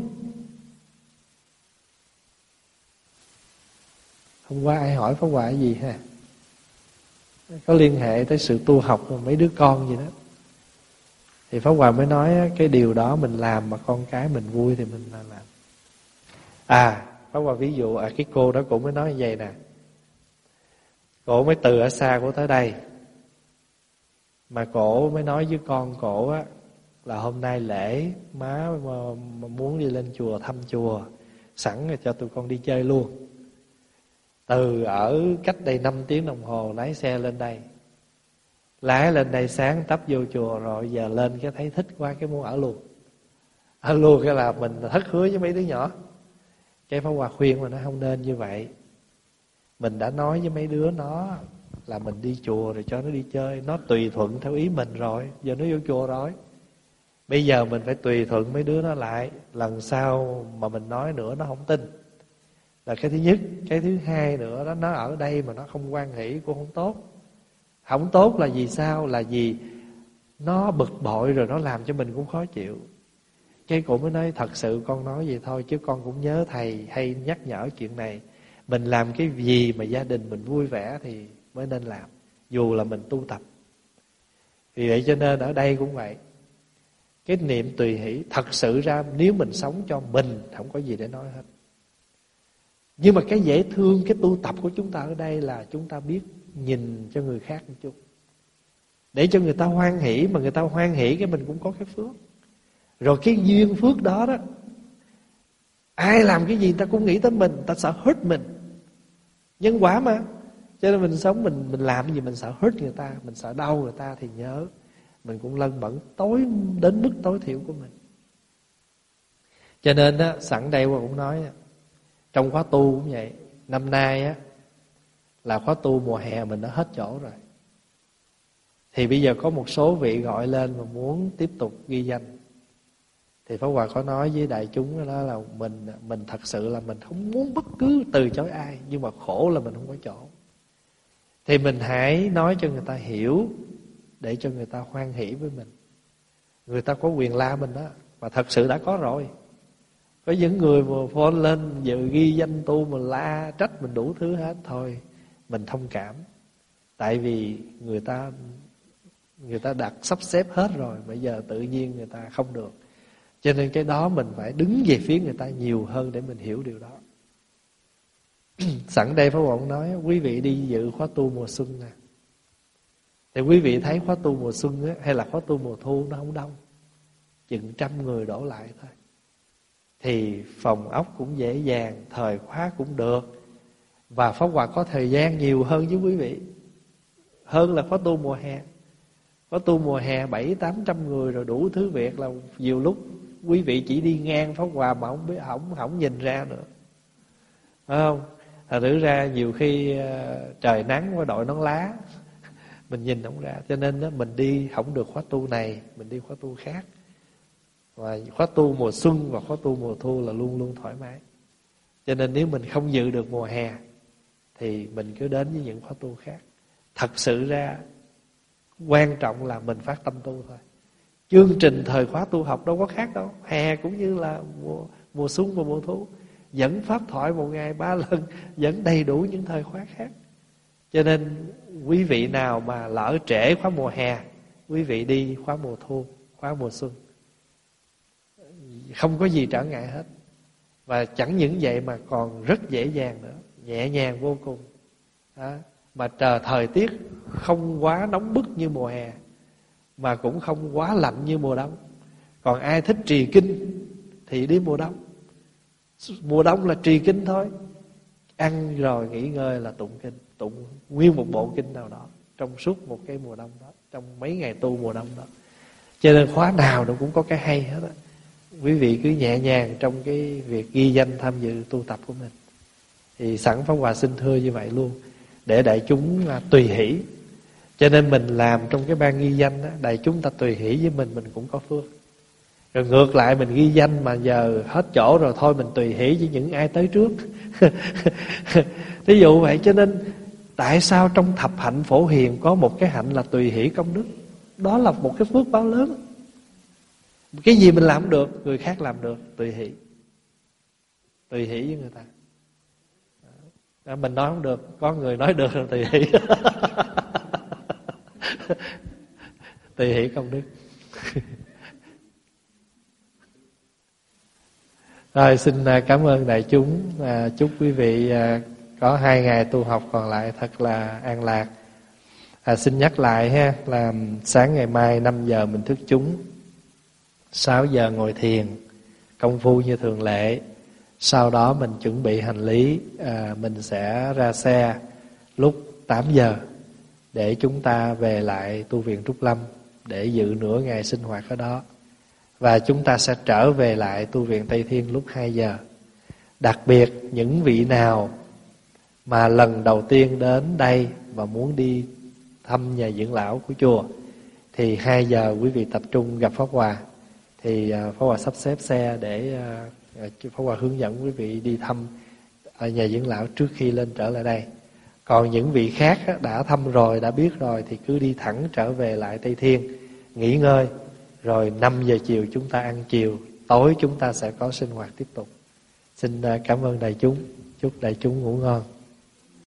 Hôm qua ai hỏi Pháp Hòa cái gì ha? Có liên hệ tới sự tu học của mấy đứa con gì đó. Thì Pháp Hòa mới nói cái điều đó mình làm mà con cái mình vui thì mình làm. À, Pháp Hòa ví dụ, à, cái cô đó cũng mới nói như vậy nè. Cổ mới từ ở xa cổ tới đây, mà cổ mới nói với con cổ á, là hôm nay lễ má mà, mà muốn đi lên chùa thăm chùa, sẵn rồi cho tụi con đi chơi luôn. Từ ở cách đây năm tiếng đồng hồ lái xe lên đây. Lái lên đây sáng tấp vô chùa rồi giờ lên cái thấy thích quá cái muốn ở luôn. Ở luôn cái là mình thất hứa với mấy đứa nhỏ. Cái Pháp Hòa khuyên mà nó không nên như vậy. Mình đã nói với mấy đứa nó là mình đi chùa rồi cho nó đi chơi, nó tùy thuận theo ý mình rồi, giờ nó vô chùa rồi. Bây giờ mình phải tùy thuận mấy đứa nó lại. Lần sau mà mình nói nữa nó không tin, là cái thứ nhất. Cái thứ hai nữa đó, nó ở đây mà nó không hoan hỷ cũng không tốt. Không tốt là vì sao? Là vì nó bực bội rồi nó làm cho mình cũng khó chịu. Cái cô mới nói thật sự con nói vậy thôi, chứ con cũng nhớ thầy hay nhắc nhở chuyện này. Mình làm cái gì mà gia đình mình vui vẻ thì mới nên làm, dù là mình tu tập. Vì vậy cho nên ở đây cũng vậy. Cái niệm tùy hỷ thật sự ra nếu mình sống cho mình không có gì để nói hết. Nhưng mà cái dễ thương, cái tu tập của chúng ta ở đây là chúng ta biết nhìn cho người khác một chút, để cho người ta hoan hỷ. Mà người ta hoan hỷ cái mình cũng có cái phước. Rồi cái duyên phước đó đó, ai làm cái gì người ta cũng nghĩ tới mình, người ta sợ hurt mình. Nhân quả mà. Cho nên mình sống, mình mình làm cái gì mình sợ hurt người ta, mình sợ đau người ta thì nhớ mình cũng lân bẩn tối đến mức tối thiểu của mình. Cho nên á, sẵn đây qua cũng nói, trong khóa tu cũng vậy. Năm nay á là khóa tu mùa hè mình đã hết chỗ rồi. Thì bây giờ có một số vị gọi lên mà muốn tiếp tục ghi danh. Thì Pháp Hòa có nói với đại chúng đó là mình mình thật sự là mình không muốn bất cứ từ chối ai, nhưng mà khổ là mình không có chỗ. Thì mình hãy nói cho người ta hiểu, để cho người ta hoan hỷ với mình. Người ta có quyền la mình đó, mà thật sự đã có rồi. Có những người mà phone lên giờ ghi danh tu mà la trách mình đủ thứ hết. Thôi mình thông cảm. Tại vì người ta Người ta đặt sắp xếp hết rồi, bây giờ tự nhiên người ta không được. Cho nên cái đó mình phải đứng về phía người ta nhiều hơn để mình hiểu điều đó. Sẵn đây Pháp Hòa nói quý vị đi dự khóa tu mùa xuân nè, thì quý vị thấy khóa tu mùa xuân á, hay là khóa tu mùa thu nó không đông, chừng trăm người đổ lại thôi. Thì phòng ốc cũng dễ dàng, thời khóa cũng được. Và Pháp Hòa có thời gian nhiều hơn với quý vị, hơn là khóa tu mùa hè. Khóa tu mùa hè bảy tám trăm người rồi đủ thứ việc, là nhiều lúc quý vị chỉ đi ngang Pháp Hòa mà không biết không không nhìn ra nữa, phải không? Thật thử ra nhiều khi trời nắng qua đội nón lá mình nhìn không ra. Cho nên đó, mình đi không được khóa tu này, mình đi khóa tu khác. Và khóa tu mùa xuân và khóa tu mùa thu là luôn luôn thoải mái. Cho nên nếu mình không dự được mùa hè thì mình cứ đến với những khóa tu khác. Thật sự ra quan trọng là mình phát tâm tu thôi. Chương trình thời khóa tu học đâu có khác đâu. Hè cũng như là mùa, mùa xuân và mùa thu, dẫn pháp thoại một ngày ba lần, dẫn đầy đủ những thời khóa khác. Cho nên quý vị nào mà lỡ trễ khóa mùa hè, quý vị đi khóa mùa thu, khóa mùa xuân, không có gì trở ngại hết. Và chẳng những vậy mà còn rất dễ dàng nữa, nhẹ nhàng vô cùng đó. mà trời thời tiết không quá nóng bức như mùa hè, mà cũng không quá lạnh như mùa đông. Còn ai thích trì kinh thì đi mùa đông. Mùa đông là trì kinh thôi, ăn rồi nghỉ ngơi là tụng kinh, tụng nguyên một bộ kinh nào đó trong suốt một cái mùa đông đó, trong mấy ngày tu mùa đông đó. Cho nên khóa nào nó cũng có cái hay hết á. Quý vị cứ nhẹ nhàng trong cái việc ghi danh tham dự tu tập của mình. Thì sẵn Pháp Hòa xin thưa như vậy luôn, để đại chúng à, tùy hỷ. Cho nên mình làm trong cái ban ghi danh đó, đại chúng ta tùy hỷ với mình, mình cũng có phước. Rồi ngược lại mình ghi danh mà giờ hết chỗ rồi, thôi mình tùy hỷ với những ai tới trước. Ví dụ vậy. Cho nên tại sao trong thập hạnh phổ hiền có một cái hạnh là tùy hỷ công đức? Đó là một cái phước báo lớn. Cái gì mình làm được, người khác làm được, tùy hỷ. Tùy hỷ với người ta. Đó, mình nói không được, có người nói được rồi tùy hỷ. Tùy hỷ công đức. Rồi xin cảm ơn đại chúng. à, Chúc quý vị à, có hai ngày tu học còn lại thật là an lạc. à, Xin nhắc lại ha, là sáng ngày mai năm giờ mình thức chúng, sáu giờ ngồi thiền công phu như thường lệ. Sau đó mình chuẩn bị hành lý, à, mình sẽ ra xe lúc tám giờ để chúng ta về lại tu viện Trúc Lâm để dự nửa ngày sinh hoạt ở đó. Và chúng ta sẽ trở về lại tu viện Tây Thiên lúc hai giờ. Đặc biệt những vị nào mà lần đầu tiên đến đây và muốn đi thăm nhà dưỡng lão của chùa, thì hai giờ quý vị tập trung gặp Pháp Hòa. Thì Pháp Hòa sắp xếp xe để Pháp Hòa hướng dẫn quý vị đi thăm ở nhà dưỡng lão trước khi lên trở lại đây. Còn những vị khác đã thăm rồi, đã biết rồi thì cứ đi thẳng trở về lại Tây Thiên, nghỉ ngơi. Rồi năm giờ chiều chúng ta ăn chiều, tối chúng ta sẽ có sinh hoạt tiếp tục. Xin cảm ơn đại chúng, chúc đại chúng ngủ ngon.